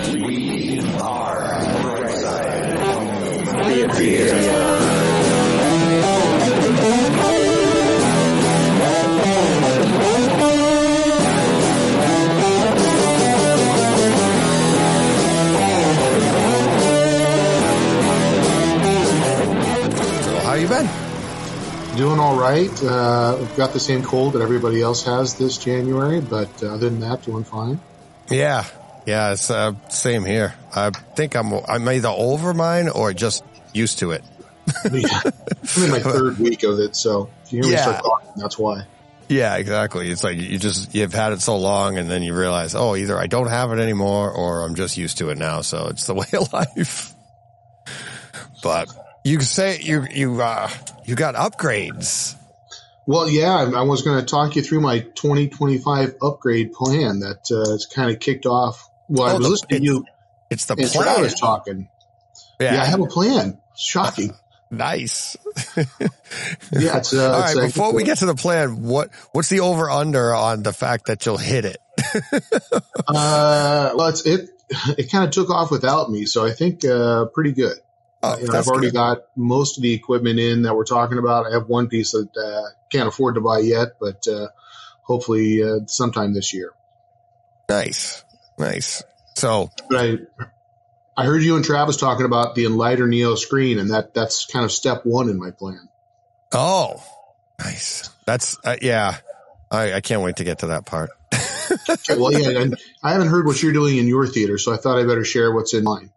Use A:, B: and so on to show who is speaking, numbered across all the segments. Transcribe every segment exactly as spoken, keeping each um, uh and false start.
A: We are Theater.
B: How you been?
C: Doing all right. Uh, I've got the same cold that everybody else has this January, but uh, other than that, doing fine.
B: Yeah, yeah, it's uh, same here. I think I'm I'm either over mine or just used to it.
C: Yeah. I'm in my third week of it, so if you hear me
B: Yeah.
C: start talking, that's why.
B: Yeah, exactly. It's like you just you've had it so long, and then you realize, oh, either I don't have it anymore, or I'm just used to it now. So it's the way of life. But you say you you uh, you got upgrades.
C: Well, yeah, I was going to talk you through my twenty twenty-five upgrade plan that uh, it's kind of kicked off. Well,
B: Oh,
C: I was
B: the-
C: listening to you
B: It's the
C: and
B: plan.
C: Travis talking.
B: Yeah,
C: Yeah, I have a plan. Shocking.
B: nice.
C: Yeah, it's, uh,
B: All
C: it's
B: right,
C: like-
B: before we get to the plan, what what's the over under on the fact that you'll hit it?
C: Uh, well, it's, it it kind of took off without me, so I think uh, pretty good.
B: Oh,
C: You know,
B: that's
C: I've already
B: good.
C: got most of the equipment in that we're talking about. I have one piece that uh, can't afford to buy yet, but uh, hopefully uh, sometime this year.
B: Nice, nice. So
C: But I I heard you and Travis talking about the Enlighter Neo screen, and that that's kind of step one in my plan.
B: Oh, nice. That's, uh, yeah, I, I can't wait to get to that part.
C: Okay, well, yeah, and I haven't heard what you're doing in your theater, so I thought I better share what's in mine.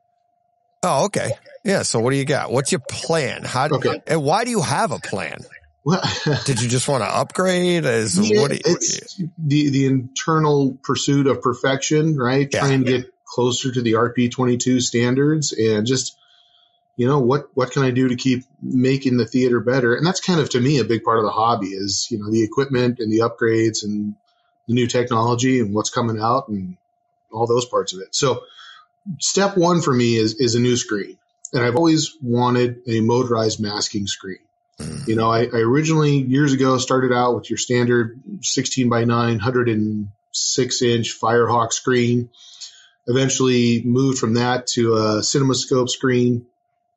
B: Oh, okay. Yeah. So what do you got? What's your plan? How do,
C: Okay.
B: and why do you have a plan?
C: Well,
B: Did you just want to upgrade? As
C: yeah,
B: what do you,
C: it's the the internal pursuit of perfection, right?
B: Yeah.
C: Trying to get closer to the R P twenty-two standards, and just, you know, what what can I do to keep making the theater better? And that's kind of, to me, a big part of the hobby is, you know, the equipment and the upgrades and the new technology and what's coming out and all those parts of it. So step one for me is is a new screen, and I've always wanted a motorized masking screen.
B: Mm.
C: You know, I, I originally years ago started out with your standard sixteen by nine, one hundred six inch Firehawk screen. Eventually moved from that to a CinemaScope screen,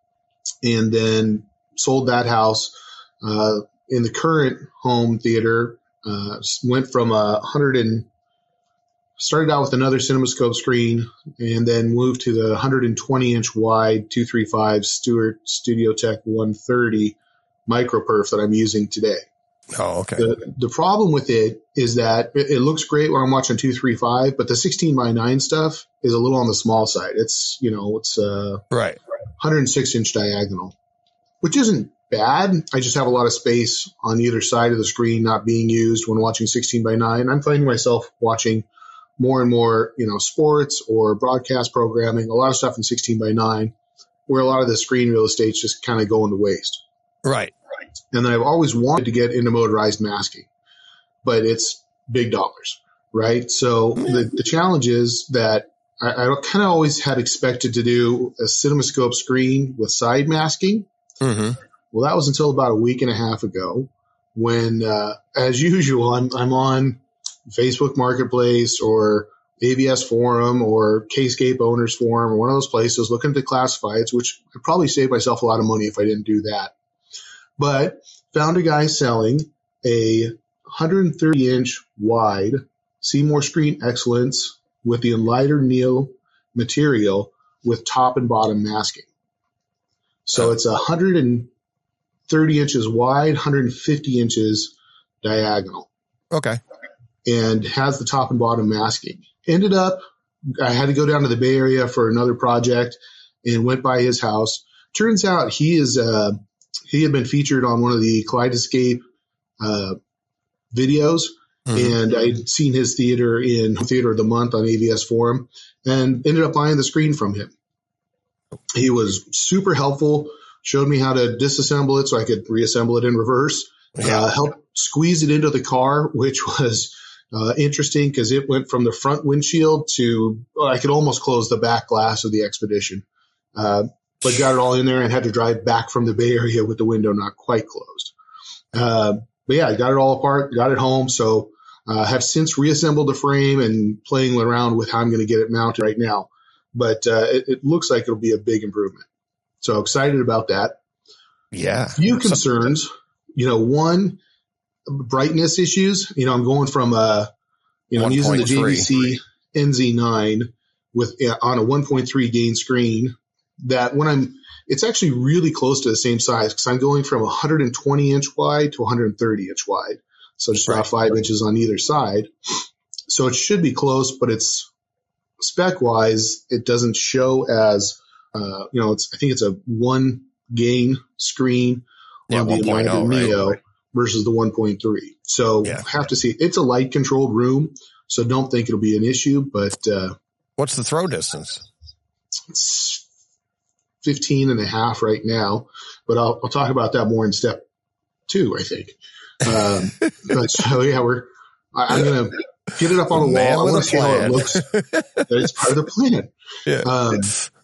C: and then sold that house. Uh, in the current home theater, uh, went from a hundred and started out with another CinemaScope screen, and then moved to the one hundred twenty inch wide two thirty-five Stewart Studio Tech one thirty microperf that I'm using today.
B: Oh, okay.
C: The, the problem with it is that it, it looks great when I'm watching two thirty-five, but the sixteen by nine stuff is a little on the small side. It's, you know, it's a
B: Right.
C: one hundred six inch diagonal, which isn't bad. I just have a lot of space on either side of the screen not being used when watching sixteen by nine. I'm finding myself watching more and more, you know, sports or broadcast programming, a lot of stuff in sixteen by nine, where a lot of the screen real estate's just kind of going to waste.
B: Right.
C: And then I've always wanted to get into motorized masking, but it's big dollars, right? So the, the challenge is that I, I kind of always had expected to do a CinemaScope screen with side masking.
B: Mm-hmm.
C: Well, that was until about a week and a half ago when, uh, as usual, I'm, I'm on Facebook Marketplace or A B S Forum or Kscape Owners Forum or one of those places looking at the classifieds, which I'd probably save myself a lot of money if I didn't do that. But found a guy selling a one hundred thirty inch wide Seymour Screen Excellence with the Enlighter Neo material with top and bottom masking. So it's one hundred thirty inches wide, one hundred fifty inches diagonal,
B: Okay.
C: and has the top and bottom masking. Ended up, I had to go down to the Bay Area for another project and went by his house. Turns out he is, uh, he had been featured on one of the Kaleidoscape uh, videos,
B: Mhm.
C: and I'd seen his theater in Theater of the Month on A V S Forum and ended up buying the screen from him. He was super helpful, showed me how to disassemble it so I could reassemble it in reverse,
B: Yeah.
C: uh, helped squeeze it into the car, which was uh, interesting because it went from the front windshield to, well, I could almost close the back glass of the Expedition. Uh, but got it all in there and had to drive back from the Bay Area with the window not quite closed. Uh, but yeah, I got it all apart, got it home. So uh, have since reassembled the frame and playing around with how I'm going to get it mounted right now. but uh, it, it looks like it'll be a big improvement. So excited about that.
B: Yeah.
C: Few concerns, you know, one, brightness issues. You know, I'm going from a, you know, I'm using the J V C N Z nine with uh, on a one point three gain screen that when I'm, it's actually really close to the same size because I'm going from one hundred twenty inch wide to one hundred thirty inch wide. So just about five inches on either side. So it should be close, but it's spec wise, it doesn't show as, uh, you know, it's, I think it's a one gain screen
B: yeah,
C: on the Imago Neo
B: right?
C: versus the one point three. So yeah. have to see. It's a light controlled room, so don't think it'll be an issue, but, uh,
B: what's the throw distance?
C: It's fifteen and a half right now, but I'll, I'll talk about that more in step two, I think. Um, but so yeah, we're, I, I'm going to get it up on the
B: Man
C: wall. I want to see
B: plan.
C: how it looks. It's part of the plan.
B: Yeah.
C: Um,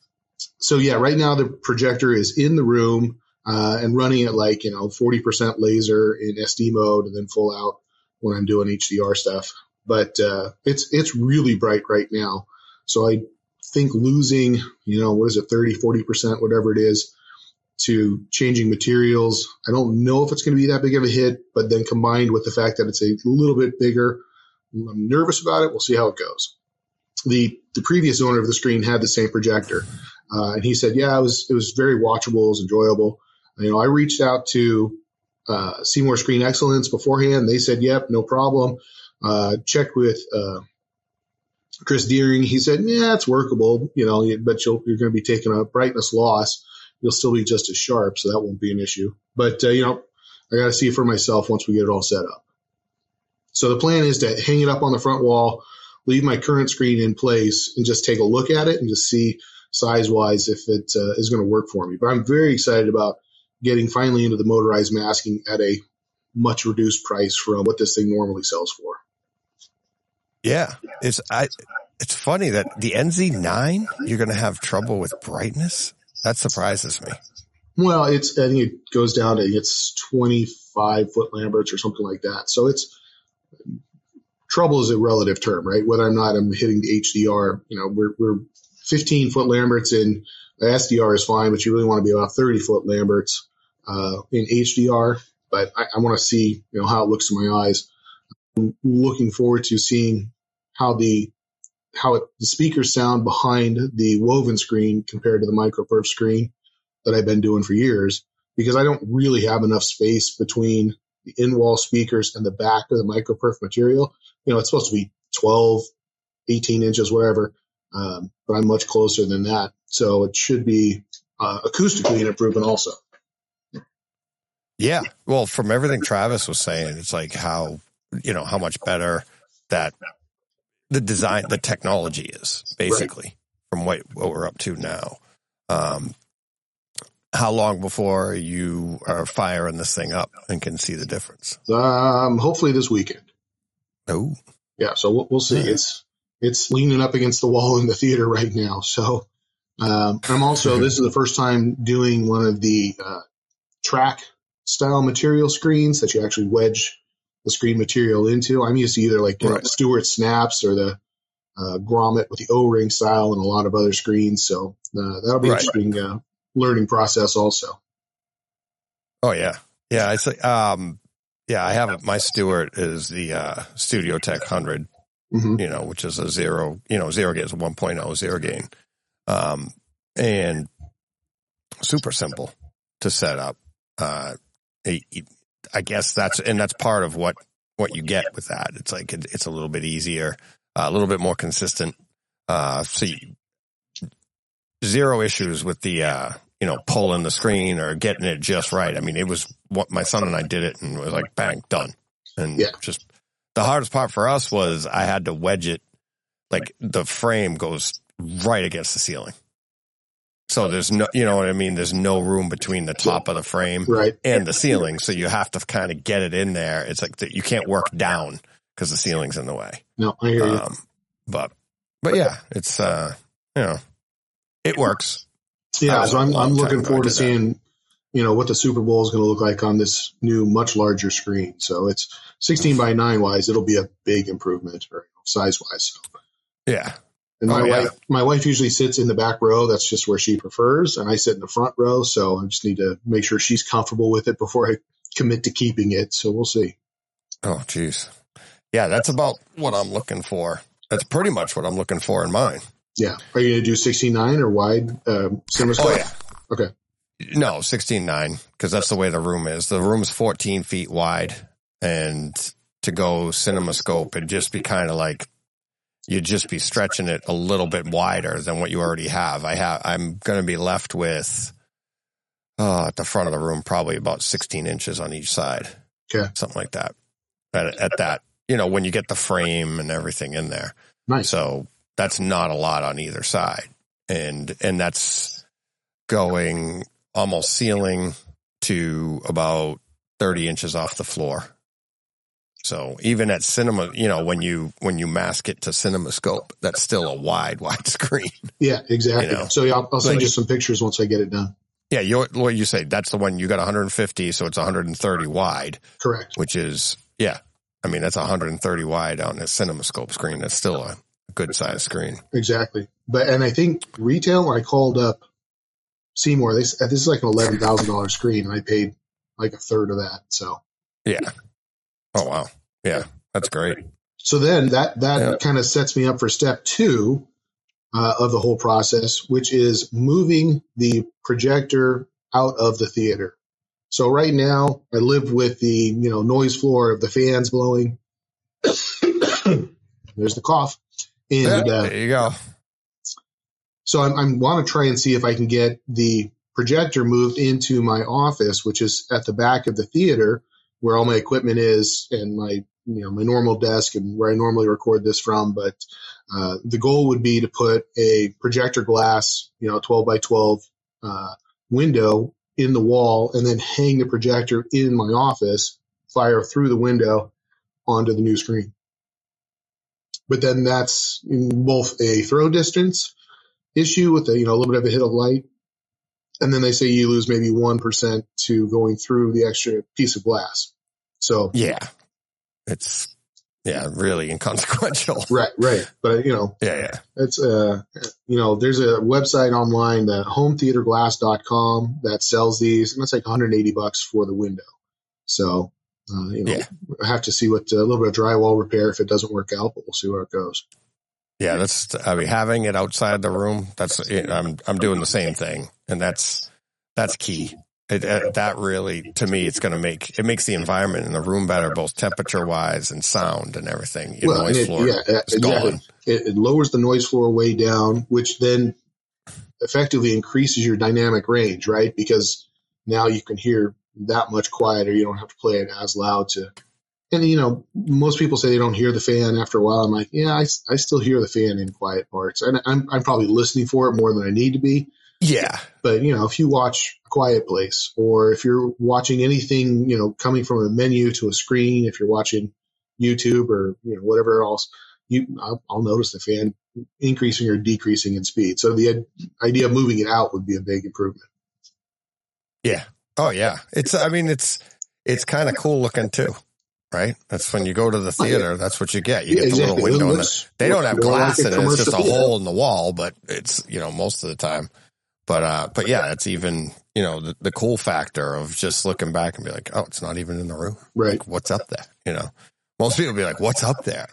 C: so yeah, right now the projector is in the room, uh, and running at like, you know, forty percent laser in S D mode and then full out when I'm doing H D R stuff. But, uh, it's, it's really bright right now. So I think losing, you know, what is it, thirty, forty percent, whatever it is, to changing materials. I don't know if it's going to be that big of a hit, but then combined with the fact that it's a little bit bigger, I'm nervous about it. We'll see how it goes. The the previous owner of the screen had the same projector, uh, and he said, yeah, it was it was very watchable, it was enjoyable. You know, I reached out to uh, Seymour Screen Excellence beforehand. They said, yep, no problem. Uh, checked with uh, Chris Deering. He said, yeah, it's workable, you know, but you'll, you're going to be taking a brightness loss. You'll still be just as sharp, so that won't be an issue. But, uh, you know, I got to see it for myself once we get it all set up. So the plan is to hang it up on the front wall, leave my current screen in place, and just take a look at it and just see size-wise if it uh, is going to work for me. But I'm very excited about getting finally into the motorized masking at a much reduced price from what this thing normally sells for.
B: Yeah, it's I. It's funny that the N Z nine, you're going to have trouble with brightness. That surprises me.
C: Well, it's I think it goes down to it's twenty-five foot Lamberts or something like that. So it's trouble is a relative term, right? Whether or not I'm hitting the H D R, you know, we're we're fifteen foot Lamberts in S D R is fine, but you really want to be about thirty foot Lamberts uh, in H D R. But I, I want to see, you know, how it looks to my eyes. I'm looking forward to seeing how the how it, the speakers sound behind the woven screen compared to the MicroPerf screen that I've been doing for years, because I don't really have enough space between the in-wall speakers and the back of the MicroPerf material. You know, it's supposed to be twelve, eighteen inches, whatever, um, but I'm much closer than that. So it should be uh, acoustically an improvement also.
B: Yeah. Well, from everything Travis was saying, it's like how, you know, how much better that the design, the technology is basically right. from what, what we're up to now. Um, how long before you are firing this thing up and can see the difference?
C: Um, hopefully this weekend.
B: Oh,
C: yeah. So we'll, we'll see. Yeah. It's, it's leaning up against the wall in the theater right now. So, um, I'm also, this is the first time doing one of the, uh, track style material screens that you actually wedge the screen material into. I'm used to either like right. Stewart snaps or the uh, grommet with the O-ring style and a lot of other screens. So uh, that'll be right. interesting uh, learning process also.
B: Oh yeah, yeah. I say, um, yeah. I have my Stewart is the uh, Studio Tech one hundred, mm-hmm. you know, which is a zero, you know, zero gain is a one point oh zero gain, um, and super simple to set up. Uh, it, it, I guess that's, and that's part of what, what you get with that. It's like, it, it's a little bit easier, uh, a little bit more consistent. Uh, so you, zero issues with the, uh, you know, pulling the screen or getting it just right. I mean, it was what my son and I did it and it was like, bang, done. And yeah. just the hardest part for us was I had to wedge it. Like the frame goes right against the ceiling. So there's no, you know what I mean? There's no room between the top of the frame
C: right.
B: and the ceiling. So you have to kind of get it in there. It's like that you can't work down because the ceiling's in the way.
C: No, I hear you.
B: Um, but, but yeah, it's, uh, you know, it works.
C: Yeah. So I'm, I'm looking forward to seeing, you know, what the Super Bowl is going to look like on this new, much larger screen. So it's sixteen by nine wise. It'll be a big improvement or size wise. So.
B: Yeah.
C: And my
B: Oh, yeah.
C: wife, my wife usually sits in the back row. That's just where she prefers. And I sit in the front row. So I just need to make sure she's comfortable with it before I commit to keeping it. So we'll see.
B: Oh, geez. Yeah, that's about what I'm looking for. That's pretty much what I'm looking for in mine.
C: Yeah. Are you going to do sixteen nine or wide um, CinemaScope?
B: Oh, yeah.
C: Okay.
B: No, sixteen nine, because that's the way the room is. The room's fourteen feet wide, and to go CinemaScope, it'd just be kind of like, you'd just be stretching it a little bit wider than what you already have. I have, I'm going to be left with, uh, at the front of the room, probably about sixteen inches on each side.
C: Okay.
B: Something like that. At, at that, you know, when you get the frame and everything in there.
C: Nice.
B: So that's not a lot on either side. And, and that's going almost ceiling to about thirty inches off the floor. So even at cinema, you know, when you when you mask it to CinemaScope, that's still a wide, wide screen.
C: Yeah, exactly.
B: You know?
C: So yeah, I'll, I'll send
B: Like-
C: you some pictures once I get it done.
B: Yeah, you what you say, that's the one you got one hundred fifty, so it's one hundred thirty wide,
C: Correct.
B: which is, yeah, I mean, that's one hundred thirty wide on a CinemaScope screen. That's still a good size screen.
C: Exactly. But and I think retail, when I called up Seymour, they s- this is like an eleven thousand dollars screen, and I paid like a third of that. So
B: Yeah. Oh, wow. Yeah, that's great.
C: so then that that
B: Yeah.
C: kind of sets me up for step two uh, of the whole process, which is moving the projector out of the theater. So right now, I live with the you know noise floor of the fans blowing. There's the cough, and
B: Yeah,
C: uh,
B: there you go.
C: so I, I want to try and see if I can get the projector moved into my office, which is at the back of the theater, where all my equipment is, and my you know my normal desk and where I normally record this from. But uh, the goal would be to put a projector glass, you know, twelve by twelve uh, window in the wall, and then hang the projector in my office, fire through the window onto the new screen. But then that's in both a throw distance issue with a you know a little bit of a hit of light, and then they say you lose maybe one percent to going through the extra piece of glass. So
B: Yeah. It's, yeah, really inconsequential.
C: right, right, but you know
B: Yeah, yeah.
C: it's uh you know there's a website online, the home theater glass dot com, that sells these, and it's like one hundred eighty bucks for the window. So uh, you know
B: Yeah.
C: I have to see what a little bit of drywall repair if it doesn't work out, but we'll see where it goes.
B: Yeah, that's, I mean, having it outside the room, that's, I'm, I'm doing the same thing. And that's, that's key. It, uh, that really, to me, it's going to make, it makes the environment in the room better, both temperature wise and sound and everything. Your
C: Well, and
B: noise
C: it,
B: floor
C: yeah,
B: is
C: exactly.
B: gone.
C: It, it lowers the noise floor way down, which then effectively increases your dynamic range, right? Because now you can hear that much quieter. You don't have to play it as loud to. And you know, most people say they don't hear the fan after a while. I'm like, yeah, I, I still hear the fan in quiet parts, and I'm I'm probably listening for it more than I need to be.
B: Yeah.
C: But you know, if you watch A Quiet Place, or if you're watching anything, you know, coming from a menu to a screen, if you're watching YouTube or you know whatever else, you I'll, I'll notice the fan increasing or decreasing in speed. So the idea of moving it out would be a big improvement.
B: Yeah. Oh yeah. It's, I mean, it's, it's kind of cool looking too, right? That's when you go to the theater, that's what you get. You
C: Yeah,
B: get the
C: exactly.
B: little
C: It
B: window.
C: looks-
B: in the, they don't have
C: more like
B: glass
C: a
B: in it. It's just a
C: commercial theater.
B: hole in the wall, but it's, you know, most of the time. But, uh, but yeah, it's even, you know, the, the cool factor of just looking back and be like, oh, it's not even in the room.
C: Right.
B: Like, what's up there? You know, most people be like, what's up there?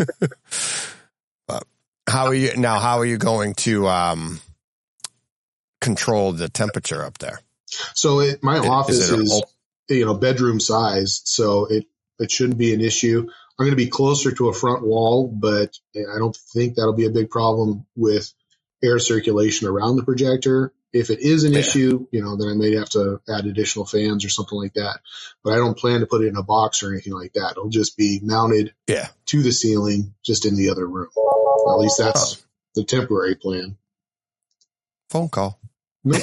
B: But how are you now? How are you going to, um, control the temperature up there?
C: So it, my
B: Is it
C: office
B: an
C: is,
B: op-
C: you know, bedroom size, so it, it shouldn't be an issue. I'm going to be closer to a front wall, but I don't think that'll be a big problem with air circulation around the projector. If it is an
B: Yeah.
C: issue, you know, then I may have to add additional fans or something like that. But I don't plan to put it in a box or anything like that. It'll just be mounted
B: Yeah.
C: to the ceiling, just in the other room. At least that's the temporary plan.
B: Phone call.
C: Nope.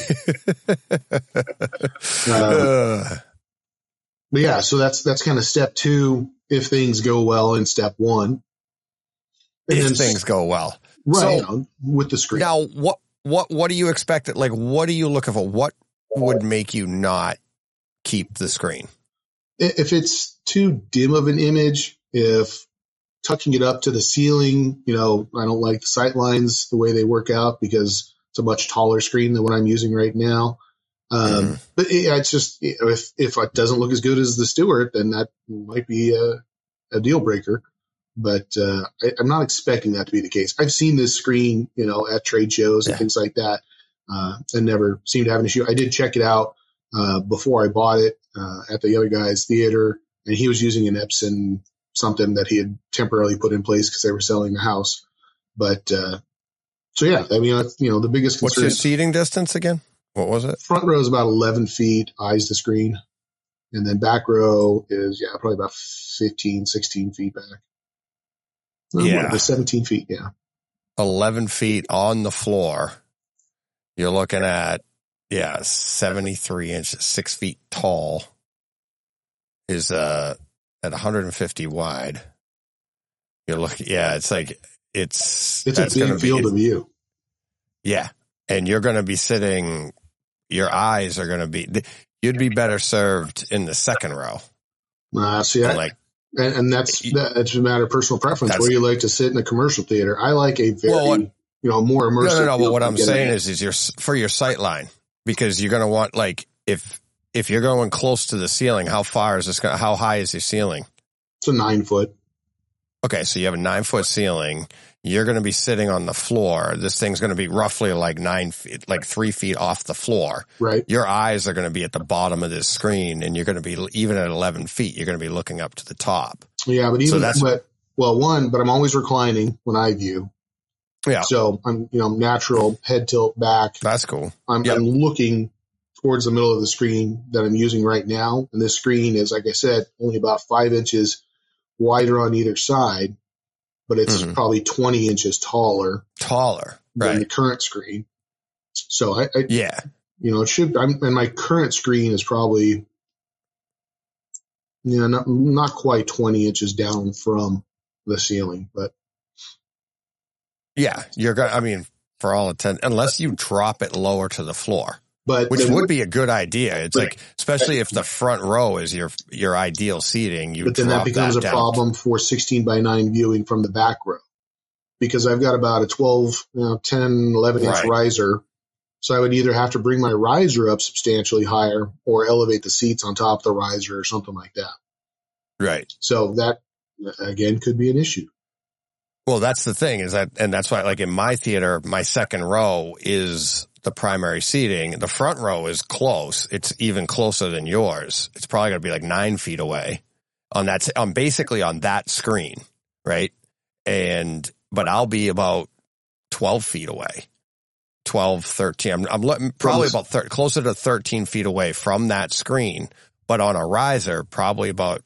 B: Uh,
C: But yeah, so that's that's kind of step two if things go well in step one. And
B: if
C: then
B: things go well.
C: right
B: So-
C: you know, with the screen.
B: Now, what, what, what do you expect? Like, what are you looking for? What would make you not keep the screen?
C: If it's too dim of an image, if tucking it up to the ceiling, you know, I don't like the sight lines, the way they work out, because it's a much taller screen than what I'm using right now. Um, mm-hmm. But yeah, it's just, you know, if, if it doesn't look as good as the Stewart, then that might be a, a deal breaker. But uh, I, I'm not expecting that to be the case. I've seen this screen, you know, at trade shows and yeah. things like that, uh, and never seemed to have an issue. I did check it out uh, before I bought it uh, at the other guy's theater, and he was using an Epson something that he had temporarily put in place because they were selling the house. But uh, so yeah, I mean, you know, the biggest concern.
B: What's your seating distance again? What was it?
C: Front row is about eleven feet, eyes to screen, and then back row is yeah, probably about fifteen, sixteen feet back.
B: Yeah.
C: Whatever, seventeen feet, yeah.
B: eleven feet on the floor. You're looking at, yeah, seventy-three inches, six feet tall is uh, at one hundred fifty wide. You're looking, yeah, it's like, it's,
C: it's a big field be, of view.
B: Yeah. And you're going to be sitting, your eyes are going to be, you'd be better served in the second row.
C: Uh, see, I,
B: like,
C: And, and that's that's a matter of personal preference where you like to sit in a commercial theater. I like a very, well, what, you know, more immersive.
B: No, no, no. But what I'm saying is, is you're for your sight line, because you're going to want, like, if if you're going close to the ceiling, how far is this going? How high is your ceiling?
C: It's a nine foot.
B: Okay, so you have a nine foot ceiling. You're going to be sitting on the floor. This thing's going to be roughly like nine feet, like three feet off the floor.
C: Right.
B: Your eyes are going to be at the bottom of this screen, and you're going to be, even at eleven feet, you're going to be looking up to the top.
C: Yeah, but even, so that's, but, well, one, but I'm always reclining when I view.
B: Yeah.
C: So I'm, you know, natural head tilt back.
B: That's cool.
C: I'm,
B: yep.
C: I'm looking towards the middle of the screen that I'm using right now. And this screen is, like I said, only about five inches wider on either side, but it's mm-hmm. probably twenty inches taller.
B: Taller.
C: Than
B: right.
C: the current screen. So I, I
B: yeah,
C: you know, it should, I'm, and my current screen is probably, you know, not, not quite twenty inches down from the ceiling, but.
B: Yeah, you're going to, I mean, for all intent, unless you drop it lower to the floor.
C: But
B: which would be a good idea. It's
C: but,
B: like, especially if the front row is your your ideal seating. You
C: but then that becomes
B: that
C: a problem for sixteen by nine viewing from the back row, because I've got about a twelve, you know, ten, eleven inch
B: right.
C: riser. So I would either have to bring my riser up substantially higher or elevate the seats on top of the riser or something like that.
B: Right.
C: So that, again, could be an issue.
B: Well, that's the thing is that, and that's why, like in my theater, my second row is the primary seating. The front row is close. It's even closer than yours. It's probably going to be like nine feet away on that, on basically on that screen. Right. And, but I'll be about twelve feet away, twelve, thirteen. I'm, I'm probably about thir- closer to thirteen feet away from that screen, but on a riser, probably about,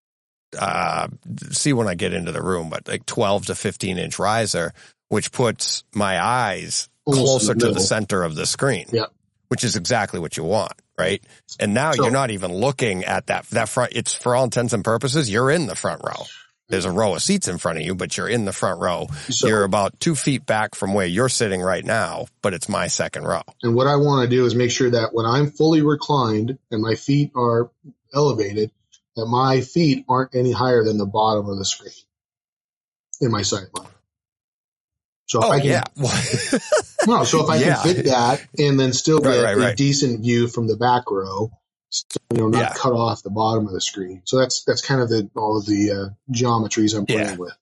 B: uh, see when I get into the room, but like twelve to fifteen inch riser, which puts my eyes closer to the center of the screen,
C: yeah.
B: which is exactly what you want, right? And now so, you're not even looking at that, that front, it's for all intents and purposes, you're in the front row. There's a row of seats in front of you, but you're in the front row. So, you're about two feet back from where you're sitting right now, but it's my second row.
C: And what I want to do is make sure that when I'm fully reclined and my feet are elevated, that my feet aren't any higher than the bottom of the screen in my sight line. So if
B: oh,
C: I can,
B: yeah.
C: no, so if I
B: yeah.
C: can fit that and then still get
B: right, right, right.
C: a decent view from the back row, so, you know, not
B: yeah.
C: cut off the bottom of the screen. So that's that's kind of the all of the uh, geometries I'm playing
B: yeah.
C: with.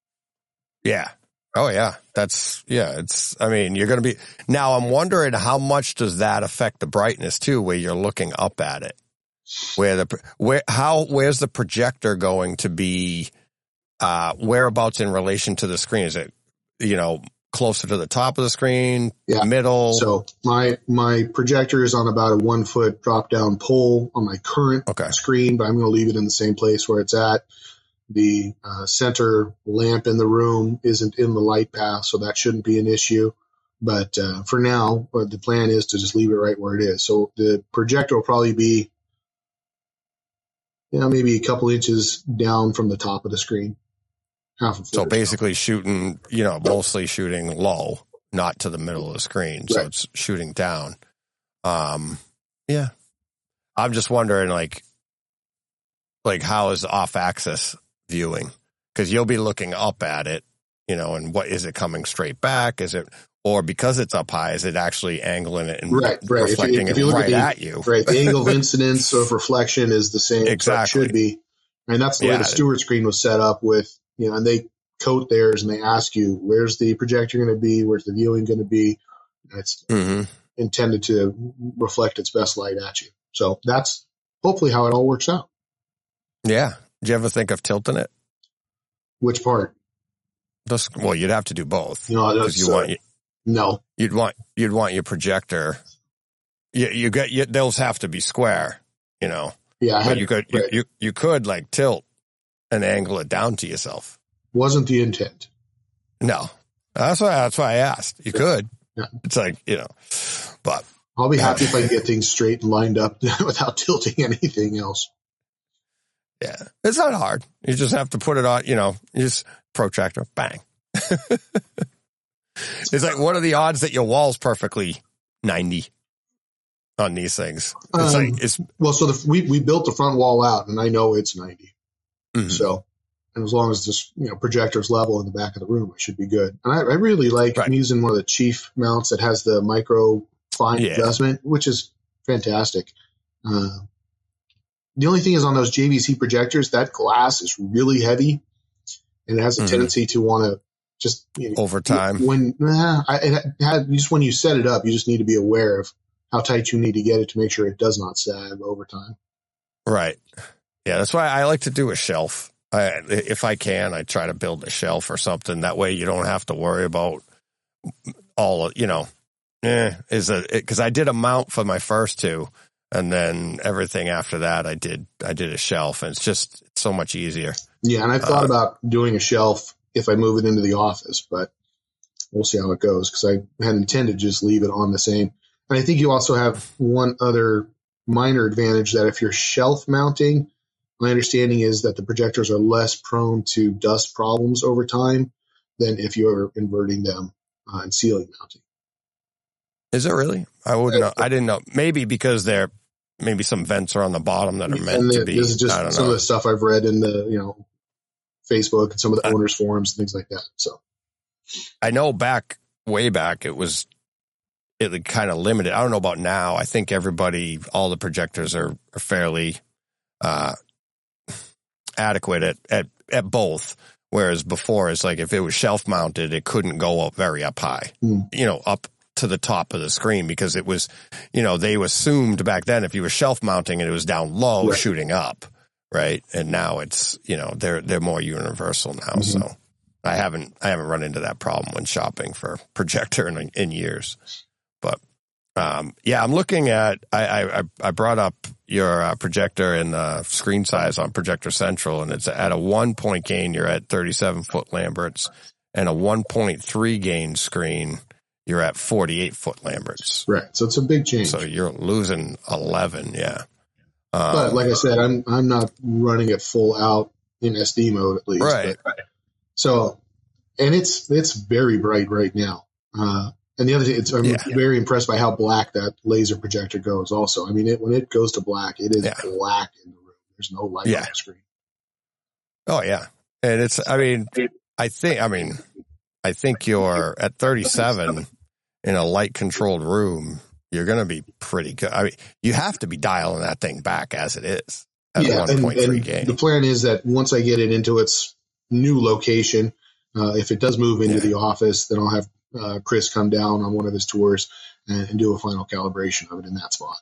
B: Yeah. Oh yeah. That's yeah. It's. I mean, you're going to be now. I'm wondering how much does that affect the brightness too, where you're looking up at it, where the where how where's the projector going to be? Uh, whereabouts in relation to the screen? Is it, you know, closer to the top of the screen,
C: yeah.
B: middle?
C: So my my projector is on about a one foot drop down pole on my current
B: okay.
C: screen, but I'm going to leave it in the same place where it's at. The uh, center lamp in the room isn't in the light path, so that shouldn't be an issue. But uh, for now, uh, the plan is to just leave it right where it is. So the projector will probably be, you know, maybe a couple inches down from the top of the screen. Half a foot
B: so basically so. shooting, you know, mostly shooting low, not to the middle of the screen. So right. it's shooting down. Um, yeah. I'm just wondering, like, like how is off-axis viewing? because you'll be looking up at it, you know, and what is it coming straight back? Is it, or because it's up high, is it actually angling it and
C: right, right.
B: reflecting
C: if you, if you
B: it
C: look
B: right
C: at, the,
B: at you?
C: Right, the angle of incidence of reflection is the same.
B: Exactly.
C: So it should be, and that's the way
B: Yeah.
C: the Stewart screen was set up with, you know, and they coat theirs and they ask you, where's the projector going to be? Where's the viewing going to be? And it's
B: Mm-hmm.
C: intended to reflect its best light at you. So that's hopefully how it all works out.
B: Yeah. Did you ever think of tilting it?
C: Which part?
B: This, well, you'd have to do both.
C: No,
B: Because
C: that's,
B: you
C: uh,
B: want,
C: no.
B: you'd want, you'd want your projector. You, you get, you, those have to be square, you know.
C: Yeah, I
B: But
C: had,
B: you could,
C: right.
B: you, you, you could like tilt and angle it down to yourself.
C: Wasn't the intent.
B: No, that's why, that's why I asked. You could.
C: Yeah.
B: It's like, you know, but
C: I'll be happy if I can get things straight and lined up without tilting anything else.
B: yeah, it's not hard. You just have to put it on, you know, you just protractor, bang. It's like, what are the odds that your wall's perfectly ninety on these things? It's
C: Um,
B: like, it's,
C: Well, so the, we, we built the front wall out and I know it's ninety.
B: mhm.
C: So, and as long as this, you know, projector's level in the back of the room, I should be good. And I, I really like
B: Right.
C: I'm using one of the Chief mounts that has the micro fine
B: Yeah.
C: adjustment, which is fantastic. Uh, the only thing is on those J V C projectors, that glass is really heavy and it has a
B: Mhm.
C: tendency to want to just, you know,
B: over time.
C: when, nah, I, it had, just when you set it up, you just need to be aware of how tight you need to get it to make sure it does not sag over time.
B: Right. Yeah, that's why I like to do a shelf. I, if I can, I try to build a shelf or something. That way you don't have to worry about all, you know, eh, is a, because I did a mount for my first two. And then everything after that, I did, I did a shelf, and it's just it's so much easier.
C: Yeah, and I've thought
B: Uh,
C: about doing a shelf if I move it into the office, but we'll see how it goes because I had intended to just leave it on the same. And I think you also have one other minor advantage that if you're shelf mounting, my understanding is that the projectors are less prone to dust problems over time than if you're inverting them uh, and ceiling mounting.
B: Is it really? I wouldn't know. I didn't know. Maybe because they're, maybe some vents are on the bottom that are meant
C: And
B: to
C: the-
B: be.
C: this is just
B: I don't
C: some
B: know.
C: of the stuff I've read in the, you know, Facebook and some of the
B: Uh,
C: owners forums and things like that. So
B: I know back, way back, it was, it kind of limited. I don't know about now. I think everybody, all the projectors are, are fairly uh, adequate at, at, at both. Whereas before, it's like if it was shelf mounted, it couldn't go up very up high,
C: Hmm.
B: you know, up to the top of the screen because it was, you know, they assumed back then if you were shelf mounting and it was down low,
C: Right.
B: shooting up, right? And now it's, you know, they're they're more universal now.
C: Mhm.
B: So I haven't I haven't run into that problem when shopping for projector in in years. But um, yeah, I'm looking at. I I, I brought up your uh, projector and the screen size on Projector Central, and it's at a one point gain. You're at thirty-seven foot Lamberts, and a one point three gain screen. You're at forty-eight foot Lamberts.
C: right, so it's a big change.
B: So you're losing eleven. Yeah. Um,
C: But like I said, I'm I'm not running it full out in S D mode at least.
B: Right.
C: But, so, and it's it's very bright right now. Uh, and the other thing, it's, I'm
B: Yeah.
C: very impressed by how black that laser projector goes. Also, I mean, it, when it goes to black, it is
B: Yeah.
C: black in the room. There's no light
B: Yeah.
C: on the screen.
B: Oh yeah, and it's. I mean, I think. I mean, I think you're at thirty-seven in a light controlled room. You're going to be pretty good. I mean, you have to be dialing that thing back as it is at
C: Yeah,
B: one
C: and,
B: point three
C: and
B: gain.
C: the plan is that once I get it into its new location, uh, if it does move into
B: Yeah.
C: the office, then I'll have uh, Chris come down on one of his tours and, and do a final calibration of it in that spot.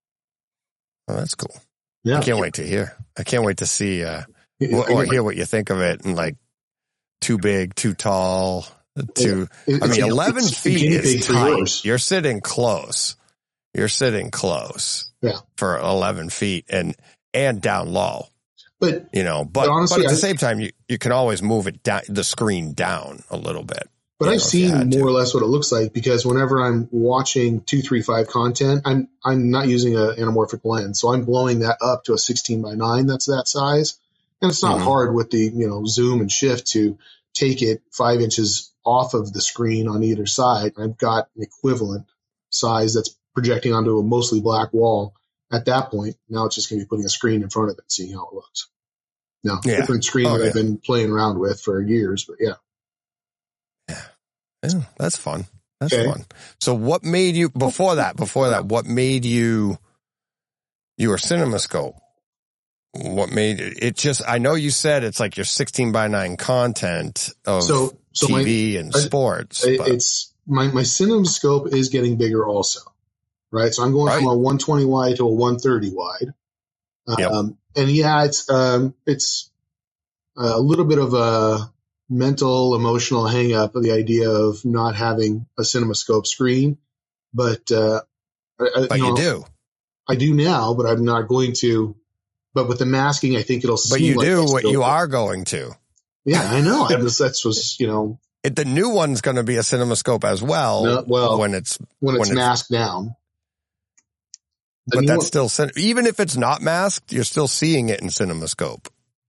B: Oh, that's cool.
C: Yeah,
B: I can't wait to hear. I can't wait to see uh,
C: It-
B: or,
C: I
B: or
C: get-
B: hear what you think of it. And like, too big, too tall, too.
C: it-
B: I
C: it's-
B: mean, eleven
C: it's the
B: feet
C: guinea
B: is
C: pig for
B: tight.
C: yours.
B: You're sitting close. You're sitting close.
C: Yeah.
B: For eleven feet and and down low.
C: But
B: You know, but,
C: But honestly,
B: but at the
C: I-
B: same time, you, you can always move it down, the screen down a little bit.
C: but
B: you
C: I've
B: know, if you
C: seen
B: had to.
C: more or less what it looks like because whenever I'm watching two three five content, I'm I'm not using an anamorphic lens, so I'm blowing that up to a sixteen by nine that's that size, and it's not
B: Mhm.
C: hard with the you know zoom and shift to take it five inches off of the screen on either side. I've got an equivalent size that's projecting onto a mostly black wall. At that point, now it's just going to be putting a screen in front of it and seeing how it looks. No,
B: Yeah.
C: different screen
B: Oh,
C: that
B: yeah.
C: I've been playing around with for years, but yeah.
B: Yeah, that's fun. That's
C: Okay.
B: fun. So what made you, before that, before that, what made you, your CinemaScope? What made it, it just, I know you said it's like your sixteen by nine content of
C: So, so
B: T V
C: my,
B: and
C: I-
B: sports.
C: it-
B: but,
C: it's my, my CinemaScope is getting bigger also, right? So I'm going from
B: Right.
C: a one twenty wide to a one thirty wide.
B: Yep.
C: Um, and yeah, it's, um, it's a little bit of a mental, emotional hang up of the idea of not having a CinemaScope screen. But, uh, I,
B: but
C: you,
B: you
C: know,
B: do.
C: I do now, but I'm not going to. But with the masking, I think it'll
B: But
C: seem
B: you
C: like
B: do
C: I
B: what
C: still-
B: you are going to.
C: Yeah, I know. I was, that's was, you know,
B: It, the new one's going to be a CinemaScope as well,
C: No, well,
B: when it's,
C: when it's
B: when it's-
C: masked down. The
B: but
C: new
B: that's
C: one-
B: still, cin- even if it's not masked, you're still seeing it in CinemaScope.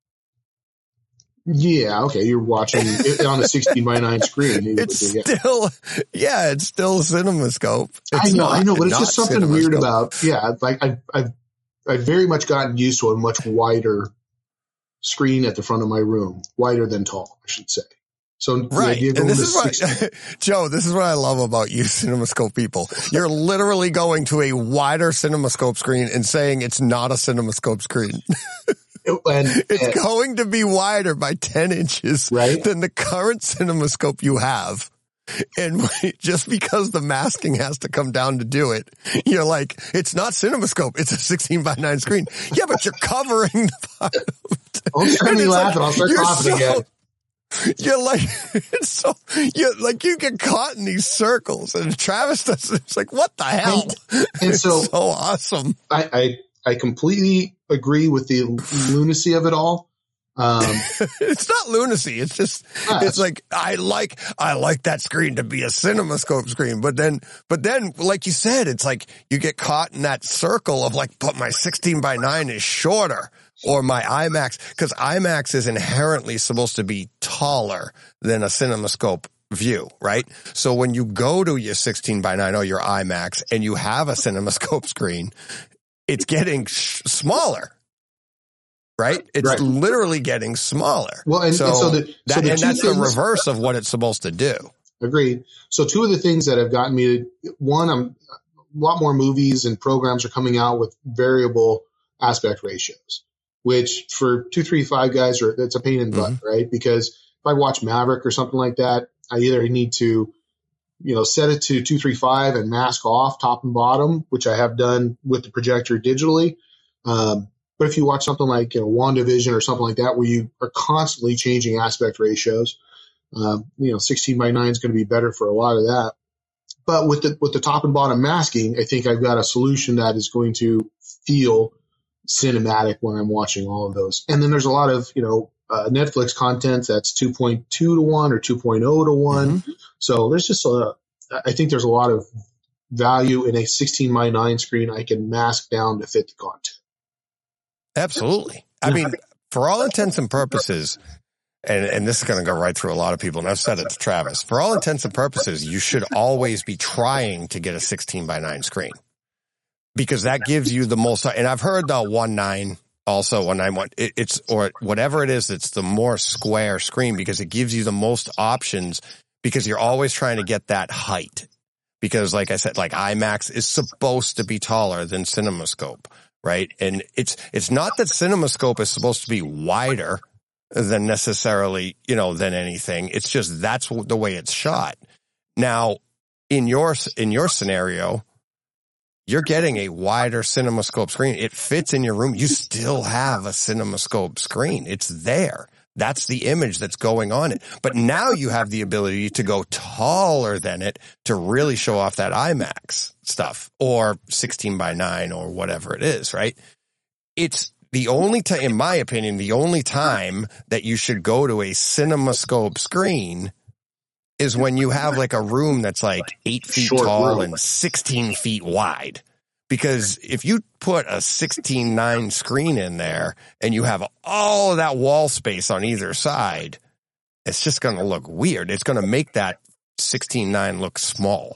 C: Yeah, okay. You're watching it on a sixteen by nine screen. It
B: It's
C: would be, yeah.
B: still, yeah, it's still CinemaScope.
C: I
B: It's
C: know,
B: not,
C: I know, but it's
B: not
C: just something weird
B: CinemaScope.
C: about, yeah, like I've, I've, I've very much gotten used to a much wider screen at the front of my room, wider than tall, I should say. So the
B: Right.
C: idea of
B: And
C: going
B: this
C: to
B: is what, Joe, this is what I love about you CinemaScope people. You're literally going to a wider CinemaScope screen and saying it's not a CinemaScope screen.
C: and,
B: It's
C: and-
B: going to be wider by ten inches
C: Right.
B: than the current CinemaScope you have. And just because the masking has to come down to do it, you're like, it's not CinemaScope, it's a sixteen by nine screen. Yeah, but you're covering the part of it.
C: don't start
B: And
C: me
B: it's
C: laughing.
B: like,
C: I'll start
B: you're
C: coughing
B: so-
C: again.
B: You're like, it's so, you're like, you get caught in these circles, and Travis does, it's like, what the hell?
C: And so-
B: It's so awesome.
C: I, I, I completely agree with the lunacy of it all. Um,
B: It's not lunacy. It's just,
C: Yeah.
B: it's like, I like, I like that screen to be a CinemaScope screen. But then, but then, like you said, it's like you get caught in that circle of like, but my sixteen by nine is shorter, or my IMAX, because IMAX is inherently supposed to be taller than a CinemaScope view, right? So when you go to your sixteen by nine or your IMAX and you have a CinemaScope screen, it's getting sh- smaller. Right? It's
C: Right.
B: literally getting smaller.
C: well, and
B: so,
C: and so the, so
B: that,
C: the
B: and
C: two
B: that's the
C: things-
B: reverse of what it's supposed to do.
C: Agreed. So two of the things that have gotten me to, one, I'm, a lot more movies and programs are coming out with variable aspect ratios, which for two, three, five guys are, that's a pain in the butt, right? Because if I watch Maverick or something like that, I either need to, you know, set it to two, three, five and mask off top and bottom, which I have done with the projector digitally. Um, but if you watch something like, you know, WandaVision or something like that, where you are constantly changing aspect ratios, um, you know, sixteen by nine is going to be better for a lot of that. But with the, with the top and bottom masking, I think I've got a solution that is going to feel cinematic when I'm watching all of those. And then there's a lot of, you know, uh, Netflix content that's two point two to one or two point oh to one. So there's just a, I think there's a lot of value in a sixteen by nine screen I can mask down to fit the content.
B: Absolutely. I mean, for all intents and purposes, and, and this is going to go right through a lot of people, and I've said it to Travis, for all intents and purposes, you should always be trying to get a sixteen by nine screen, because that gives you the most, and I've heard the one nine also, one nine one, it, it's, or whatever it is, it's the more square screen, because it gives you the most options, because you're always trying to get that height. Because like I said, like IMAX is supposed to be taller than CinemaScope, right? And it's, it's not that CinemaScope is supposed to be wider than necessarily, you know, than anything. It's just that's the way it's shot. Now, in your, in your scenario, you're getting a wider CinemaScope screen. It fits in your room. You still have a CinemaScope screen. It's there. That's the image that's going on it. But now you have the ability to go taller than it to really show off that IMAX stuff, or sixteen by nine or whatever it is, right? It's the only time, in my opinion, the only time that you should go to a CinemaScope screen is when you have like a room that's like eight feet
C: Short
B: tall
C: room.
B: and sixteen feet wide. Because if you put a sixteen nine screen in there and you have all of that wall space on either side, it's just going to look weird. It's going to make that sixteen nine look small.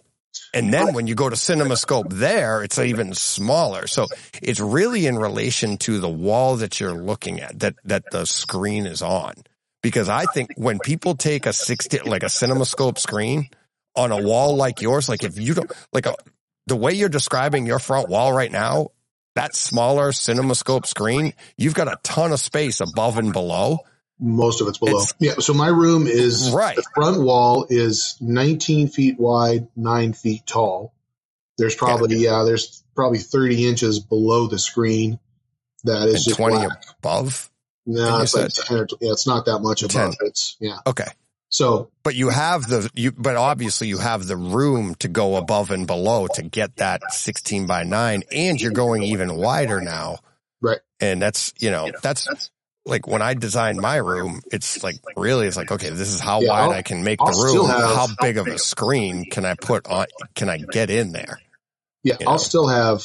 B: And then when you go to CinemaScope there, it's even smaller. So it's really in relation to the wall that you're looking at, that, that the screen is on. Because I think when people take a sixty, like a CinemaScope screen on a wall like yours, like if you don't, like a, the way you're describing your front wall right now, that smaller CinemaScope screen, you've got a ton of space above and below.
C: Most of it's below.
B: It's,
C: yeah. So my room is,
B: right.
C: The front wall is nineteen feet wide, nine feet tall. There's probably, yeah, yeah there's probably thirty inches below the screen. That is
B: and
C: just
B: twenty
C: black.
B: Above.
C: No, it's like ten or, yeah, it's not that much above.
B: ten.
C: It's, yeah.
B: Okay.
C: So,
B: but you have the, you, but obviously you have the room to go above and below to get that sixteen by nine, and you're going even wider now.
C: Right.
B: And that's, you know, that's like when I designed my room, it's like really, it's like, okay, this is how
C: yeah,
B: wide
C: I'll,
B: I can make
C: I'll
B: the room.
C: have,
B: how big of a screen can I put on, can I get in there?
C: Yeah.
B: You
C: I'll
B: know?
C: still have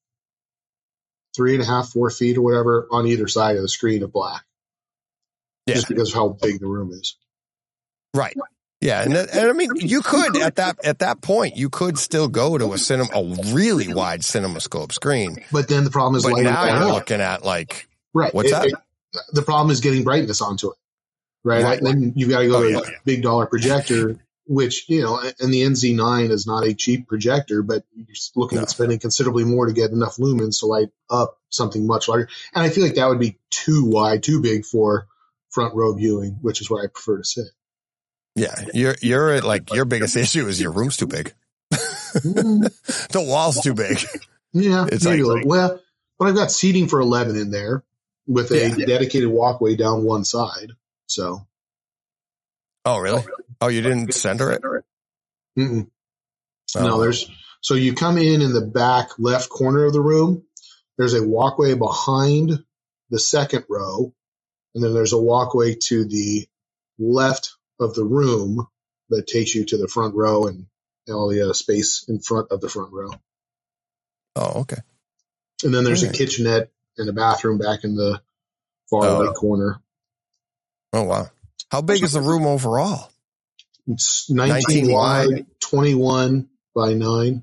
C: three and a half, four feet or whatever on either side of the screen of black.
B: Yeah.
C: Just because of how big the room is.
B: Right. Yeah. And, and I mean, you could at that, at that point, you could still go to a cinema, a really wide CinemaScope screen.
C: But then the problem is,
B: but now you're
C: out.
B: looking at like,
C: right.
B: What's
C: it,
B: that?
C: It, the problem is getting brightness onto it. Right.
B: Right.
C: I, then you've got to go
B: oh,
C: to
B: yeah.
C: a big dollar projector, which, you know, and the N Z nine is not a cheap projector, but you're looking
B: no.
C: at spending considerably more to get enough lumens to light up something much larger. And I feel like that would be too wide, too big for front row viewing, which is where I prefer to sit.
B: Yeah, you're you're like your biggest issue is your room's too big. The wall's too big.
C: Yeah,
B: it's
C: maybe
B: like,
C: a little. Well, but I've got seating for eleven in there with a
B: yeah.
C: dedicated walkway down one side. So.
B: Oh really? Oh, you didn't center it?
C: Mm-mm.
B: Oh.
C: No, there's so you come in in the back left corner of the room. There's a walkway behind the second row. And then there's a walkway to the left of the room that takes you to the front row and all the uh, space in front of the front row.
B: Oh, okay.
C: And then there's
B: okay.
C: a kitchenette and a bathroom back in the far
B: oh.
C: right corner.
B: Oh, wow. How big is the room overall?
C: It's nineteen, nineteen wide, wide, twenty-one by nine.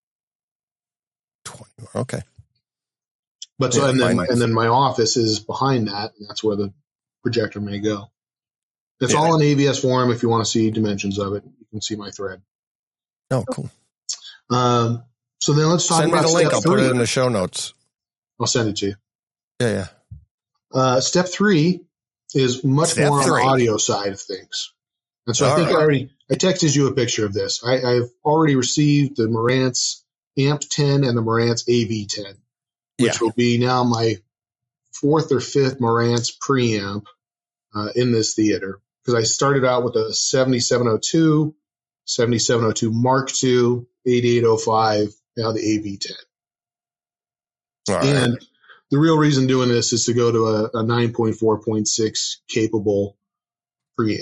B: twenty, okay.
C: But so, yeah, and then, and then my office is behind that, and that's where the projector may go. It's yeah. all in A B S form. If you want to see dimensions of it, you can see my thread.
B: Oh, cool.
C: Um, so then let's talk
B: send
C: about
B: me the link. I'll
C: three.
B: put it in the show notes.
C: I'll send it to you.
B: Yeah, yeah.
C: Uh, step three is much
B: step
C: more
B: three.
C: on the audio side of things. And so all I think
B: right.
C: I already, I texted you a picture of this. I, I've already received the Marantz A M P ten and the Marantz A V ten. Which
B: yeah.
C: will be now my fourth or fifth Marantz preamp uh, in this theater. Because I started out with a seventy-seven oh two, seventy-seven oh two Mark two, eighty-eight oh five, now the A V ten.
B: All
C: and
B: right.
C: the real reason doing this is to go to a, a nine point four point six capable preamp.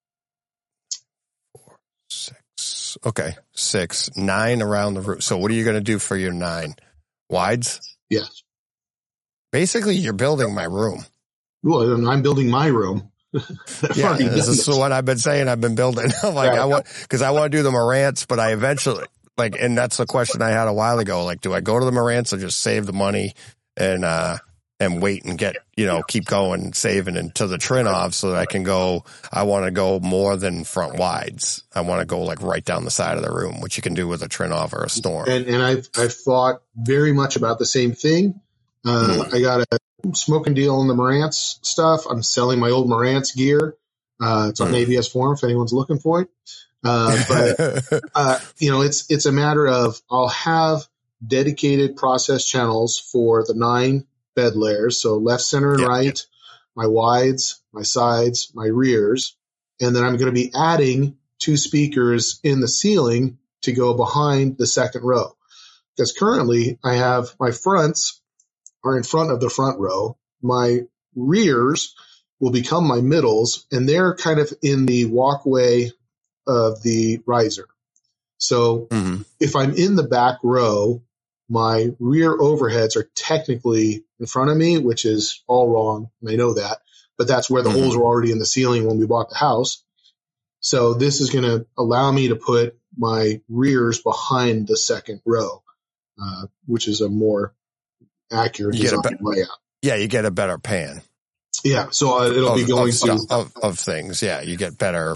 B: Four, six. Okay. Six. Nine around the room. So what are you going to do for your nine? Wides?
C: Yes.
B: Basically, you're building my room.
C: Well, I'm building my room.
B: Yeah, this is what I've been saying. I've been building. I'm like, right. I want, because I want to do the Marantz, but I eventually, like, and that's the question I had a while ago. Like, do I go to the Marantz or just save the money and, uh, and wait and get, you know, keep going, saving into the Trinnov so that I can go, I want to go more than front wides. I want to go like right down the side of the room, which you can do with a Trinnov or a Storm.
C: And, and I've, I've thought very much about the same thing. Uh, mm. I got a smoking deal on the Marantz stuff. I'm selling my old Marantz gear. Uh, it's on mm. A B S forum if anyone's looking for it. Uh, but, uh, you know, it's, it's a matter of I'll have dedicated process channels for the nine bed layers. So left, center, and yep. right, my wides, my sides, my rears. And then I'm going to be adding two speakers in the ceiling to go behind the second row. Because currently I have my fronts are in front of the front row. My rears will become my middles, and they're kind of in the walkway of the riser. So mm-hmm. if I'm in the back row, my rear overheads are technically in front of me, which is all wrong. And I know that, but that's where the mm-hmm. holes were already in the ceiling when we bought the house. So this is going to allow me to put my rears behind the second row, uh, which is a more accurate
B: You get a
C: design
B: be-
C: layout.
B: Yeah, you get a better pan.
C: Yeah, so uh, it'll
B: of,
C: be going
B: of, stuff,
C: to
B: of, of things. Yeah, you get better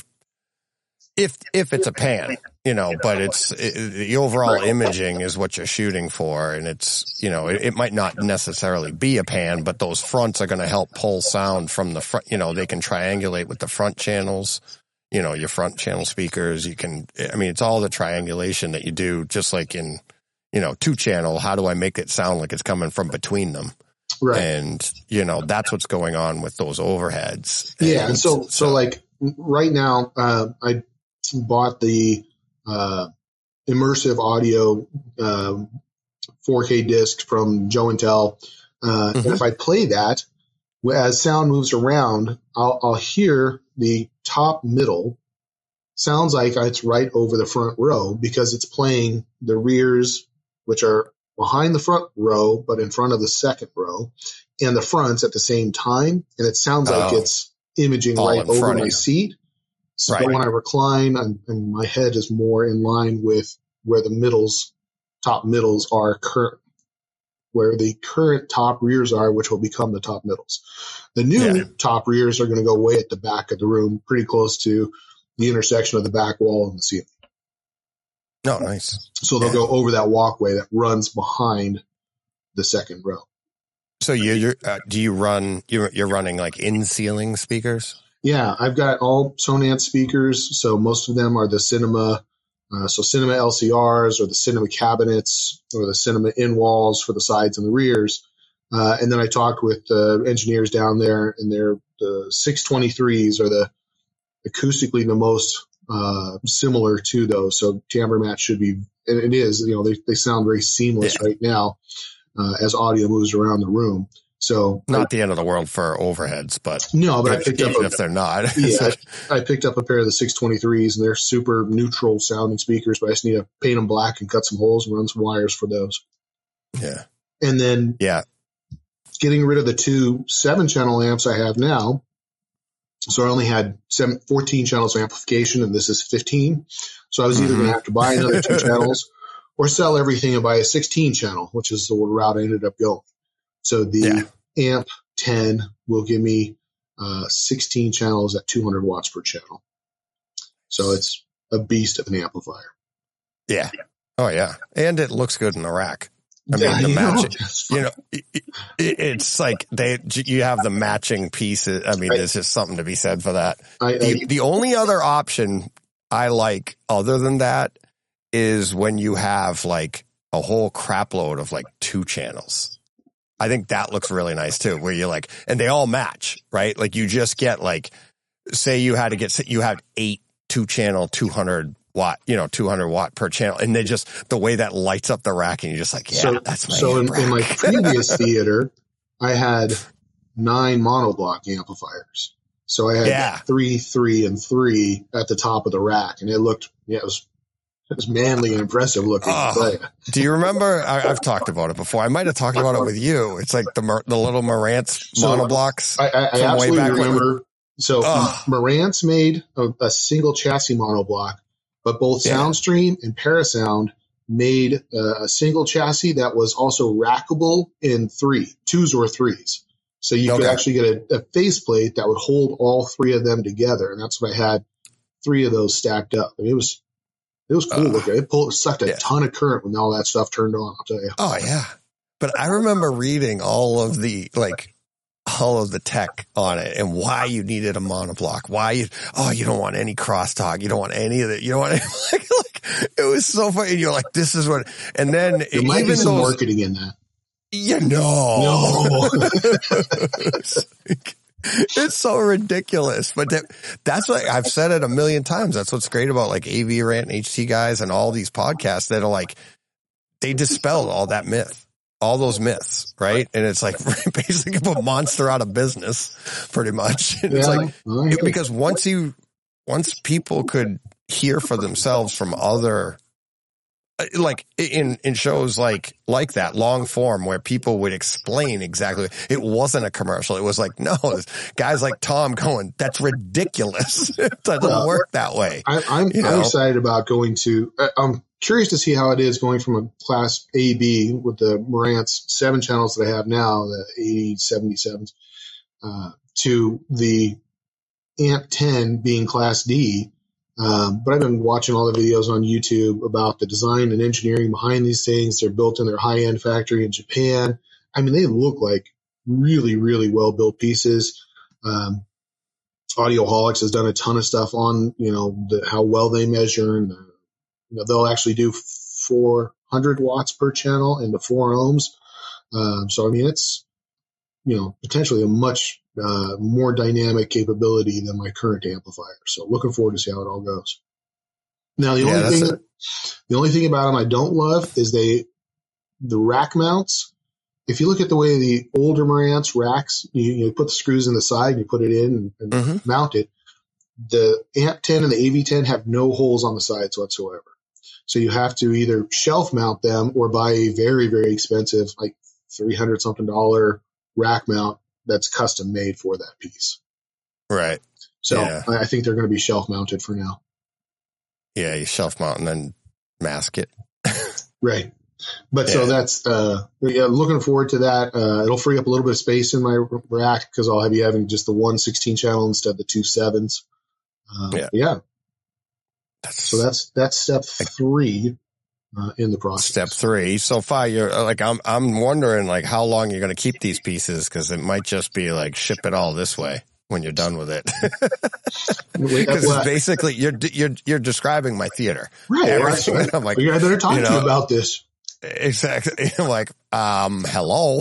B: if if it's a pan, you know. But it's it, the overall imaging is what you're shooting for, and it's you know it, it might not necessarily be a pan, but those fronts are going to help pull sound from the front. You know, they can triangulate with the front channels. You know, your front channel speakers. You can. I mean, it's all the triangulation that you do, just like in you know two channel. How do I make it sound like it's coming from between them?
C: right.
B: And, you know, that's what's going on with those overheads.
C: Yeah,
B: and
C: and so, so so like right now, uh, I bought the uh, immersive audio um, four K disc from Joe and Tell, uh,
B: mm-hmm.
C: and if I play that, as sound moves around, I'll, I'll hear the top middle sounds like it's right over the front row because it's playing the rears, which are behind the front row, but in front of the second row, and the fronts at the same time. And it sounds like
B: oh,
C: it's imaging
B: all
C: right
B: in
C: over
B: front of
C: my
B: you.
C: seat. So
B: Right.
C: when I recline, I'm, and my head is more in line with where the middles, top middles are current, where the current top rears are, which will become the top middles. The new
B: Yeah.
C: top rears are going to go way at the back of the room, pretty close to the intersection of the back wall and the ceiling.
B: No, nice.
C: So they'll
B: Yeah.
C: go over that walkway that runs behind the second row.
B: So you, you're, uh, do you run, you're, you're running like in ceiling speakers?
C: Yeah, I've got all Sonance speakers. So most of them are the Cinema, uh, so Cinema L C Rs or the Cinema cabinets or the Cinema in walls for the sides and the rears. Uh, and then I talked with the engineers down there, and they're the six twenty-threes are the acoustically the most uh, similar to those. So timbre match should be, and it is, you know, they, they sound very seamless
B: Yeah.
C: right now uh, as audio moves around the room. So
B: Not the end of the world for overheads, but
C: no, but I
B: if,
C: picked up
B: even
C: a,
B: if they're not.
C: yeah, I, I picked up a pair of the six twenty-threes, and they're super neutral sounding speakers, but I just need to paint them black and cut some holes and run some wires for those.
B: yeah.
C: And then
B: Yeah.
C: getting rid of the two seven channel amps I have now. So I only had seven, fourteen channels of amplification, and this is fifteen. So I was either
B: Mhm.
C: going to have to buy another two channels or sell everything and buy a sixteen channel, which is the route I ended up going. So the
B: Yeah.
C: amp ten will give me uh, sixteen channels at two hundred watts per channel. So it's a beast of an amplifier.
B: Yeah. Oh yeah. And it looks good in the rack. I
C: Yeah,
B: mean, the
C: you know,
B: matching,
C: that's
B: you
C: fine.
B: know, it, it, it's like they, you have the matching pieces. I mean,
C: I-
B: there's just something to be said for that.
C: I, I,
B: The, the only other option I like other than that is when you have like a whole crap load of like two channels. I think that looks really nice too, where you're like, and they all match, right? Like you just get like, say you had to get, you had eight two channel, two hundred watt, you know, two hundred watt per channel. And they just, the way that lights up the rack and you're just like, yeah,
C: so,
B: that's my
C: so in,
B: rack.
C: in my previous theater, I had nine monoblock amplifiers. So I had
B: Yeah.
C: three, three, and three at the top of the rack, and it looked, yeah, it was, it was manly and impressive looking.
B: Oh.
C: I'll tell you.
B: Do you remember? I, I've talked about it before. I might have talked about it with you. It's like the Mar- the little Marantz
C: So,
B: monoblocks.
C: I, I, I
B: From way
C: absolutely
B: back when-
C: remember. So
B: Ugh.
C: Marantz made a, a single chassis monoblock, but both
B: Yeah.
C: Soundstream and Parasound made uh, a single chassis that was also rackable in three, twos or threes. So you could
B: Okay.
C: actually get a, a faceplate that would hold all three of them together, and that's what I had three of those stacked up. I mean, it was it was cool
B: Uh,
C: looking. It pulled, sucked a
B: yeah.
C: ton of current when all that stuff turned on. I'll tell you.
B: Oh yeah. But I remember reading all of the, like, all of the tech on it and why you needed a monoblock. Why you, oh, you don't want any crosstalk. You don't want any of it. You don't want any, like, like, it was so funny. And you're like, this is what, and then
C: There might be
B: even
C: some
B: those,
C: marketing in that.
B: yeah, no,
C: No.
B: it's, it's so ridiculous. But that, that's what I've said it a million times. That's what's great about like A V Rant and H T guys and all these podcasts that are like, they dispelled all that myth, all those myths, right? And it's like basically put Monster out of business pretty much. And it's
C: Yeah,
B: like,
C: I hear you.
B: because once you, once people could hear for themselves from other like in, in shows like, like that long form where people would explain exactly, it wasn't a commercial. It was like, no, guys like Tom going, that's ridiculous. It doesn't
C: Well,
B: work that way.
C: I, I'm,
B: You
C: I'm
B: know?
C: excited about going to, I- I'm curious to see how it is going from a class A B with the Marantz seven channels that I have now, the eighty seventy-sevens, uh, to the A M P ten being class D. Um, but I've been watching all the videos on YouTube about the design and engineering behind these things. They're built in their high-end factory in Japan. I mean, they look like really, really well-built pieces. Um, Audioholics has done a ton of stuff on, you know, the, how well they measure. And, uh, you know, they'll actually do four hundred watts per channel into four ohms. Um, so, I mean, it's, you know, potentially a much uh, more dynamic capability than my current amplifier. So looking forward to see how it all goes. Now, the
B: Yeah,
C: only
B: that's
C: thing,
B: it.
C: the only thing about them I don't love is they, the rack mounts. If you look at the way the older Marantz racks, you, you put the screws in the side and you put it in and, and
B: Mhm.
C: mount it. The A M P ten and the A V ten have no holes on the sides whatsoever. So you have to either shelf mount them or buy a very, very expensive, like three hundred something dollar rack mount that's custom made for that piece.
B: Right.
C: So
B: Yeah.
C: I I think they're going to be shelf mounted for now.
B: Yeah. You shelf mount and then mask it.
C: Right. But so
B: Yeah.
C: that's, uh, yeah, looking forward to that. Uh, it'll free up a little bit of space in my rack because I'll be having just the one sixteen channel instead of the two sevens. Uh,
B: Yeah.
C: yeah.
B: That's
C: So that's, that's step three, uh, in the process.
B: step three. So far, you're like, I'm, I'm wondering like how long you're going to keep these pieces. Cause it might just be like ship it all this way when you're done with it.
C: Wait,
B: Cause
C: well,
B: it's basically, you're, you're, you're describing my theater.
C: right.
B: Everything.
C: Right.
B: I'm like,
C: I better talk
B: you
C: to
B: know,
C: you about this.
B: exactly. I'm like, um, hello.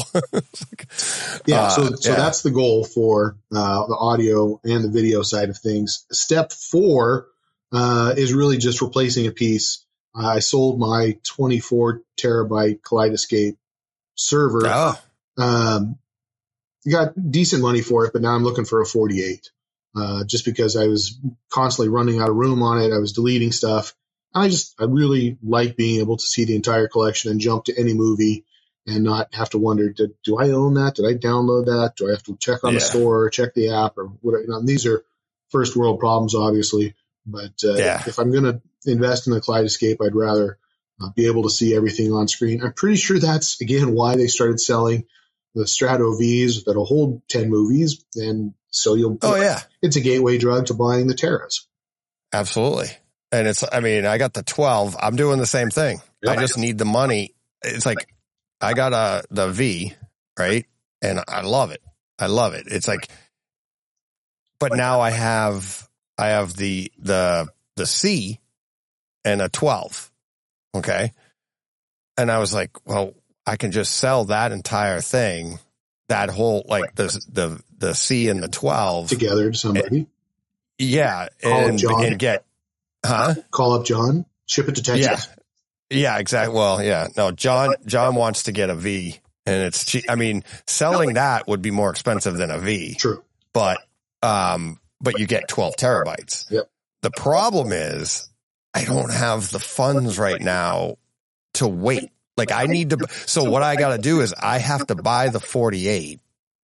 C: Yeah, so
B: Uh,
C: so
B: yeah.
C: that's the goal for uh, the audio and the video side of things. Step four uh, is really just replacing a piece. Uh, I sold my twenty-four terabyte Kaleidoscape server.
B: Oh,
C: Um, got decent money for it, but now I'm looking for a forty-eight. Uh, just because I was constantly running out of room on it, I was deleting stuff. I just I really like being able to see the entire collection and jump to any movie and not have to wonder, did, do I own that? Did I download that? Do I have to check on
B: Yeah.
C: the store, check the app, or whatever? You know, and these are first world problems, obviously. But uh,
B: Yeah.
C: if I'm going to invest in the Kaleidoscape, I'd rather uh, be able to see everything on screen. I'm pretty sure that's, again, why they started selling the Strato Vs that'll hold ten movies. And so you'll,
B: oh yeah,
C: it's a gateway drug to buying the Terras.
B: absolutely. And it's, I mean, I got the twelve. I'm doing the same thing.
C: Yep.
B: I just need the money. It's like, I got a, the V, right? And I love it. I love it. It's like, but now I have, I have the, the, the C and a twelve. Okay. And I was like, well, I can just sell that entire thing, that whole, like the, the, the C and the twelve
C: Together to somebody.
B: Yeah.
C: Call it
B: And,
C: John.
B: and get, huh?
C: Call up John, ship it to Texas.
B: Yeah. Yeah, exactly. Well, yeah. No, John, John wants to get a V and it's cheap. I mean, selling that would be more expensive than a V,
C: True.
B: but, um, but you get twelve terabytes.
C: Yep.
B: The problem is I don't have the funds right now to wait. Like I need to, so what I got to do is I have to buy the forty-eight,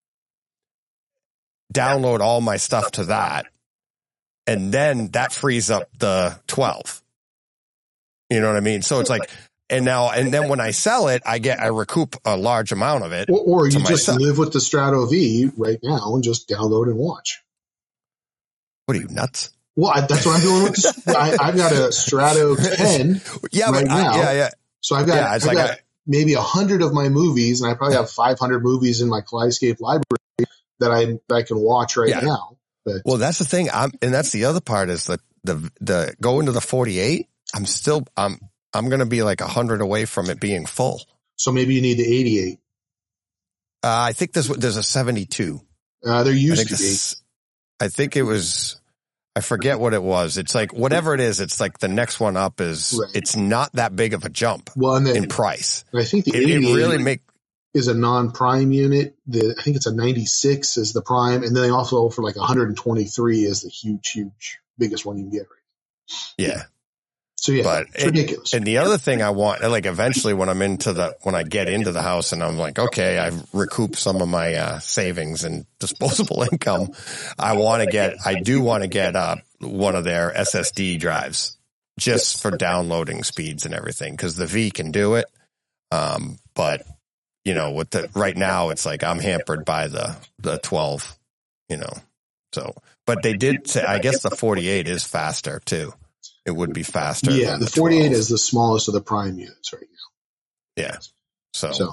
B: download all my stuff to that, and then that frees up the twelve. You know what I mean? So it's like, and now, and then when I sell it, I get, I recoup a large amount of it.
C: Or, or you
B: to
C: just
B: myself.
C: live with the Strato V right now and just download and watch.
B: What are you, nuts?
C: Well, I, that's what I'm doing with this. I, I've got a Strato ten.
B: Yeah,
C: Right
B: but I,
C: now.
B: yeah, yeah.
C: So I've got,
B: Yeah, it's
C: I've
B: like
C: got
B: a-
C: maybe a hundred of my movies, and I probably have five hundred movies in my Kaleidoscape library that I that I can watch right
B: Yeah.
C: now. But
B: Well, that's the thing. I'm, and that's the other part is the, the, the going to the forty-eight. I'm still, I'm, I'm going to be like a hundred away from it being full.
C: so maybe you need the eighty-eight.
B: Uh, I think there's, there's a seventy-two.
C: Uh, there
B: I
C: used
B: think
C: to be.
B: this, I think it was, I forget what it was. It's like, whatever it is, it's like the next one up is,
C: Right.
B: it's not that big of a jump
C: Well, and then
B: in price.
C: I think the
B: It, it
C: eighty-eight
B: really make,
C: is a non-prime unit. The I think it's a ninety-six is the prime, and then they also offer like one hundred twenty-three is the huge, huge biggest one you can get.
B: yeah.
C: So yeah,
B: but
C: it's
B: it,
C: ridiculous.
B: And the other thing I want, like eventually when I'm into the, when I get into the house and I'm like, okay, I've recouped some of my uh, savings and disposable income. I want to get, I do want to get uh, one of their S S D drives just for downloading speeds and everything. Cause the V can do it. Um, but you know, with the, right now it's like I'm hampered by the, the twelve, you know, so, but they did say, I guess the forty-eight is faster too. It would be faster.
C: Yeah,
B: than
C: the,
B: the
C: forty-eight
B: twelve.
C: is the smallest of the prime units right now.
B: Yeah. So,
C: So,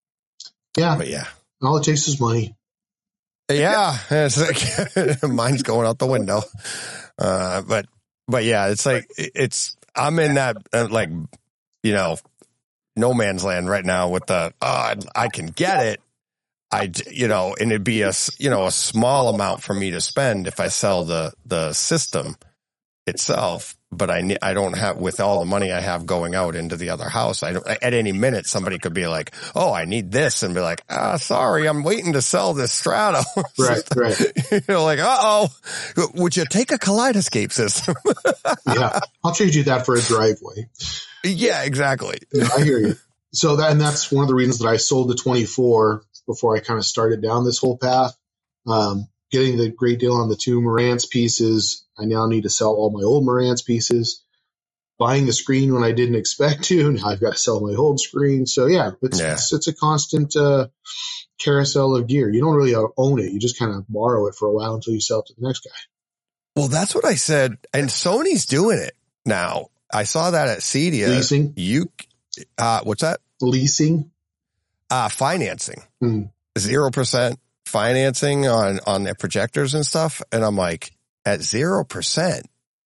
C: yeah,
B: but yeah.
C: all it takes is money.
B: Yeah. It's like, mine's going out the window. Uh, but, but yeah, it's like, it's, I'm in that, uh, like, you know, no man's land right now with the, oh, I, I can get it. I, you know, and it'd be a, you know, a small amount for me to spend if I sell the, the system itself, but I I don't have, with all the money I have going out into the other house, I don't, at any minute somebody could be like, oh, I need this, and be like, ah, sorry, I'm waiting to sell this Strato.
C: Right, right.
B: You know, like, uh-oh, would you take a Kaleidoscape system?
C: Yeah, I'll trade you that for a driveway.
B: Yeah, exactly.
C: No, I hear you. So that, and that's one of the reasons that I sold the twenty-four before I kind of started down this whole path. Um, getting the great deal on the two Marantz pieces. I now need to sell all my old Marantz pieces. Buying the screen when I didn't expect to. Now I've got to sell my old screen. So yeah, it's,
B: Yeah.
C: it's, it's a constant uh, carousel of gear. You don't really own it. You just kind of borrow it for a while until you sell it to the next guy.
B: Well, that's what I said. And Sony's doing it now. I saw that at Cedia.
C: Leasing.
B: You, uh, what's that?
C: Leasing.
B: Uh, financing.
C: Hmm.
B: Zero percent financing on, on their projectors and stuff. And I'm like, at zero percent,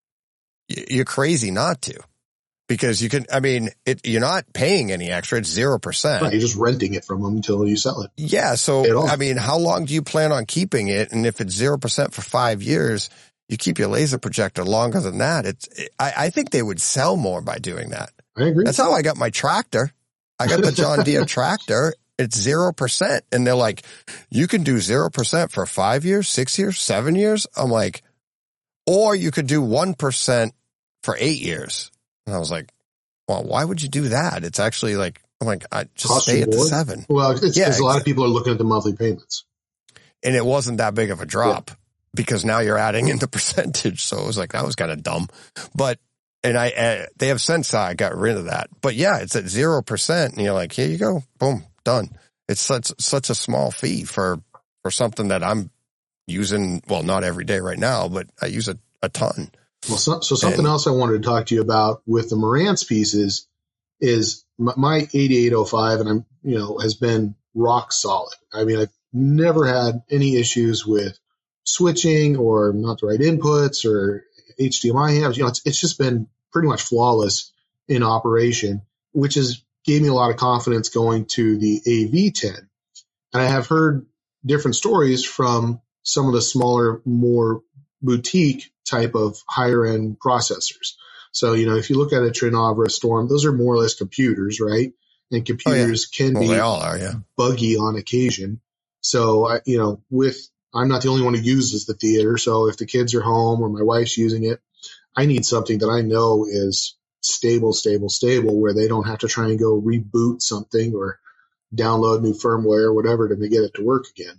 B: you're crazy not to, because you can, I mean, it, you're not paying any extra. It's zero percent.
C: Right, you're just renting it from them until you sell it.
B: Yeah. So, I mean, how long do you plan on keeping it? And if it's zero percent for five years, you keep your laser projector longer than that. It's, it, I, I think they would sell more by doing that.
C: I agree.
B: That's how I got my tractor. I got the John Deere tractor. It's zero percent. And they're like, you can do zero percent for five years, six years, seven years. I'm like, or you could do one percent for eight years. And I was like, well, why would you do that? It's actually like, I'm like, I just
C: Cost
B: stay
C: you
B: at the
C: more?
B: seven.
C: Well, it's
B: Yeah,
C: because a lot of
B: exactly.
C: people are looking at the monthly payments.
B: And it wasn't that big of a drop because now you're adding in the percentage. So it was like, that was kind of dumb. But, and I, uh, they have since I got rid of that. But yeah, it's at zero percent. And you're like, here you go. Boom, done. It's such, such a small fee for, for something that I'm using, well, not every day right now, but I use a, a ton.
C: Well, so, so something
B: And-
C: else I wanted to talk to you about with the Marantz pieces is my, my eighty-eight oh five, and I'm, you know, has been rock solid. I mean, I've never had any issues with switching or not the right inputs or H D M I hams. You know, it's, it's just been pretty much flawless in operation, which has gave me a lot of confidence going to the A V ten. And I have heard different stories from some of the smaller, more boutique type of higher end processors. So, you know, if you look at a Trinov or a Storm, those are more or less computers, right? And computers can
B: Well,
C: be
B: they all are, yeah.
C: buggy on occasion. So, I, you know, with, I'm not the only one who uses the theater. So if the kids are home or my wife's using it, I need something that I know is stable, stable, stable, where they don't have to try and go reboot something or download new firmware or whatever to get it to work again.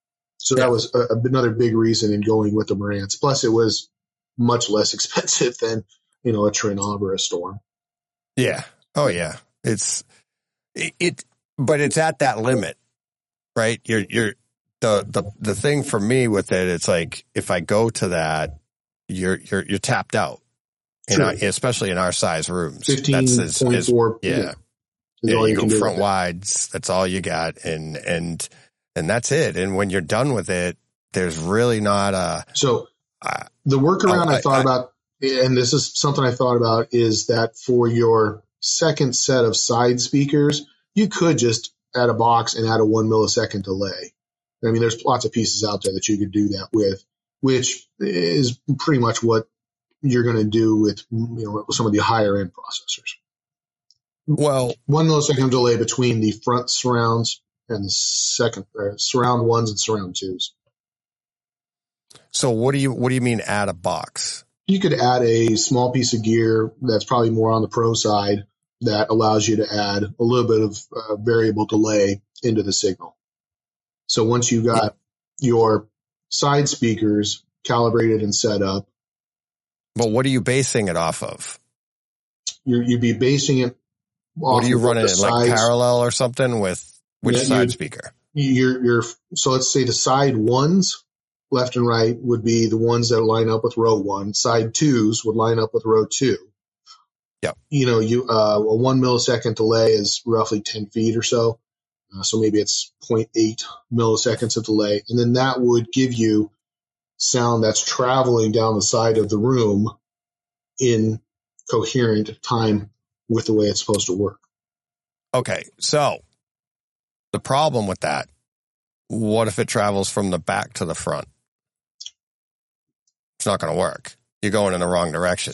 C: So
B: Yeah.
C: that was a, another big reason in going with the Marantz. Plus, it was much less expensive than, you know, a Trinov or a Storm.
B: Yeah. Oh, yeah. It's it, it, but it's at that limit, right? You're, you're the, the, the thing for me with it, it's like, if I go to that, you're, you're, you're tapped out, in
C: True.
B: our, especially in our size rooms.
C: fifteen
B: as-
C: point
B: as-
C: four.
B: yeah.
C: is
B: Yeah.
C: all
B: You
C: can
B: go
C: do
B: front
C: with it.
B: wides. That's all you got. And, and, and that's it. And when you're done with it, there's really not a,
C: So
B: uh,
C: the workaround
B: Oh,
C: I,
B: I-
C: thought
B: I-
C: about, and this is something I thought about, is that for your second set of side speakers, you could just add a box and add a one millisecond delay. I mean, there's lots of pieces out there that you could do that with, which is pretty much what you're going to do with, you know, some of the higher end processors.
B: well,
C: One millisecond delay between the front surrounds and the second uh, surround ones and surround twos.
B: so what do you, what do you mean add a box?
C: You could add a small piece of gear that's probably more on the pro side that allows you to add a little bit of uh, variable delay into the signal. So once you got your side speakers calibrated and set up.
B: But what are you basing it off of?
C: You're, you'd be basing it off
B: What are you
C: of
B: running
C: the
B: it like
C: sides.
B: parallel or something with which
C: Yeah,
B: side
C: you'd-
B: speaker?
C: You're, you're, so let's say the side ones, left and right, would be the ones that line up with row one. Side twos would line up with row two.
B: Yep.
C: You know, you uh, a one millisecond delay is roughly ten feet or so. Uh, so maybe it's zero point eight milliseconds of delay. And then that would give you sound that's traveling down the side of the room in coherent time with the way it's supposed to work.
B: Okay, so the problem with that, what if it travels from the back to the front? It's not going to work. You're going in the wrong direction.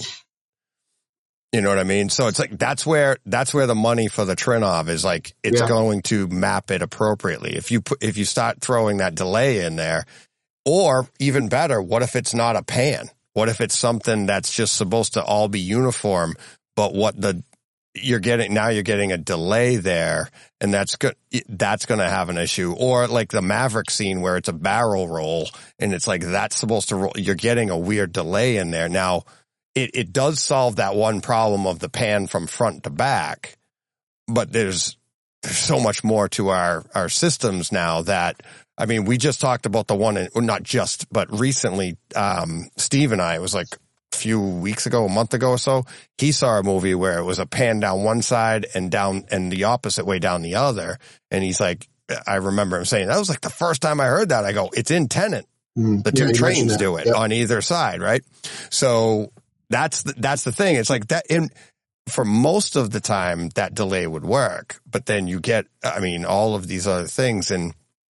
B: You know what I mean? So it's like, that's where, that's where the money for the Trinnov is like, it's
C: Yeah.
B: going to map it appropriately. If you put, if you start throwing that delay in there, or even better, what if it's not a pan? What if it's something that's just supposed to all be uniform, but what the, you're getting, now you're getting a delay there, and that's good. That's going to have an issue. Or like the Maverick scene where it's a barrel roll and it's like, that's supposed to roll. You're getting a weird delay in there. Now it, it does solve that one problem of the pan from front to back, but there's, there's so much more to our, our systems now that, I mean, we just talked about the one, in, well, not just, but recently, um, Steve and I, it was like a few weeks ago, a month ago or so, he saw a movie where it was a pan down one side and down, and the opposite way down the other. And he's like, I remember him saying, that was like the first time I heard that. I go, it's in Tenet.
C: Mm.
B: The
C: Yeah,
B: two
C: you
B: trains
C: mentioned that.
B: do it
C: Yep.
B: on either side, right? So that's the, that's the thing. It's like that in, for most of the time that delay would work, but then you get, I mean, all of these other things and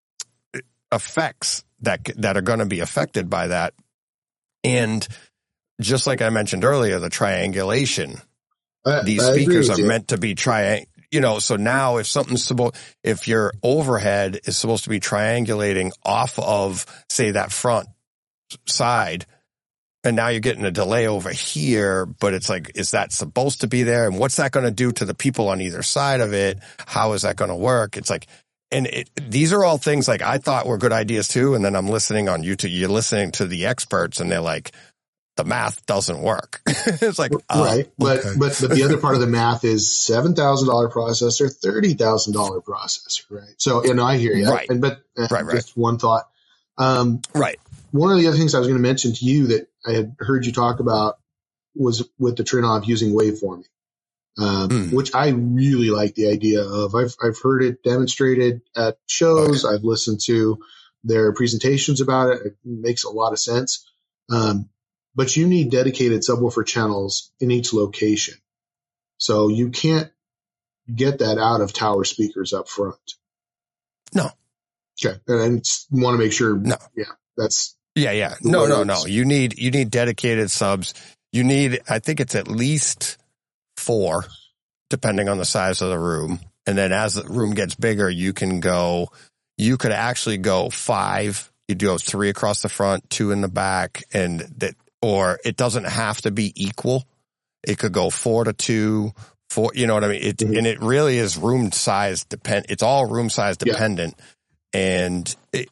B: effects that, that are going to be affected by that. And just like I mentioned earlier, the triangulation,
C: I,
B: these
C: I agree
B: speakers
C: with
B: are
C: you.
B: meant to be triang, you know, so now if something's supposed, if your overhead is supposed to be triangulating off of, say, that front side, and now you're getting a delay over here, but it's like, is that supposed to be there? And what's that going to do to the people on either side of it? How is that going to work? It's like, and it, these are all things like I thought were good ideas too. And then I'm listening on YouTube, you're listening to the experts and they're like, the math doesn't work. It's like, oh,
C: right. But,
B: okay.
C: but, but the other part of the math is seven thousand dollars processor, thirty thousand dollars processor, right? So, you know, I hear you.
B: Right.
C: And, but uh,
B: Right, right.
C: just one thought. Um,
B: Right.
C: One of the other things I was going to mention to you that I had heard you talk about was with the Trinnov using waveforming, um,
B: Mm.
C: which I really like the idea of. I've, I've heard it demonstrated at shows.
B: Oh, yeah.
C: I've listened to their presentations about it. It makes a lot of sense. Um, but you need dedicated subwoofer channels in each location. So you can't get that out of tower speakers up front.
B: No.
C: Okay. And I just want to make sure.
B: No.
C: Yeah, that's,
B: Yeah, yeah.
C: The
B: No,
C: way
B: no,
C: it's-
B: no. You need you need dedicated subs. You need, I think it's at least four, depending on the size of the room. And then as the room gets bigger, you can go, you could actually go five. You do three across the front, two in the back, and that, or it doesn't have to be equal. It could go four to two, four, you know what I mean? It,
C: Mhm.
B: and it really is room size depend. It's all room size
C: Yeah.
B: dependent. And it,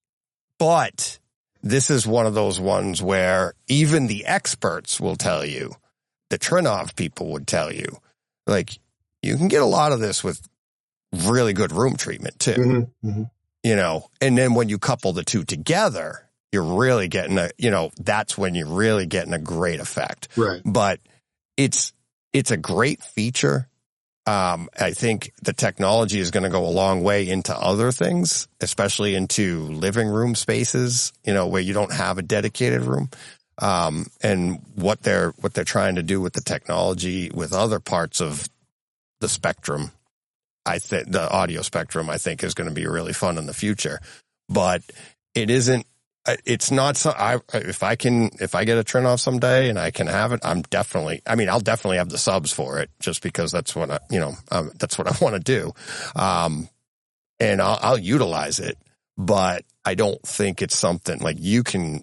B: but this is one of those ones where even the experts will tell you, the Trinnov people would tell you, like, you can get a lot of this with really good room treatment too,
C: mhm, mhm.
B: you know, and then when you couple the two together, you're really getting a, you know, that's when you're really getting a great effect.
C: Right.
B: But it's, it's a great feature. Um, I think the technology is going to go a long way into other things, especially into living room spaces, you know, where you don't have a dedicated room. Um, and what they're, what they're trying to do with the technology with other parts of the spectrum, I think the audio spectrum, I think is going to be really fun in the future, but it isn't, it's not so, I, if I can, if I get a Trinnov someday and I can have it, I'm definitely, I mean, I'll definitely have the subs for it just because that's what I, you know, um, that's what I want to do. Um, and I'll, I'll utilize it, but I don't think it's something like you can,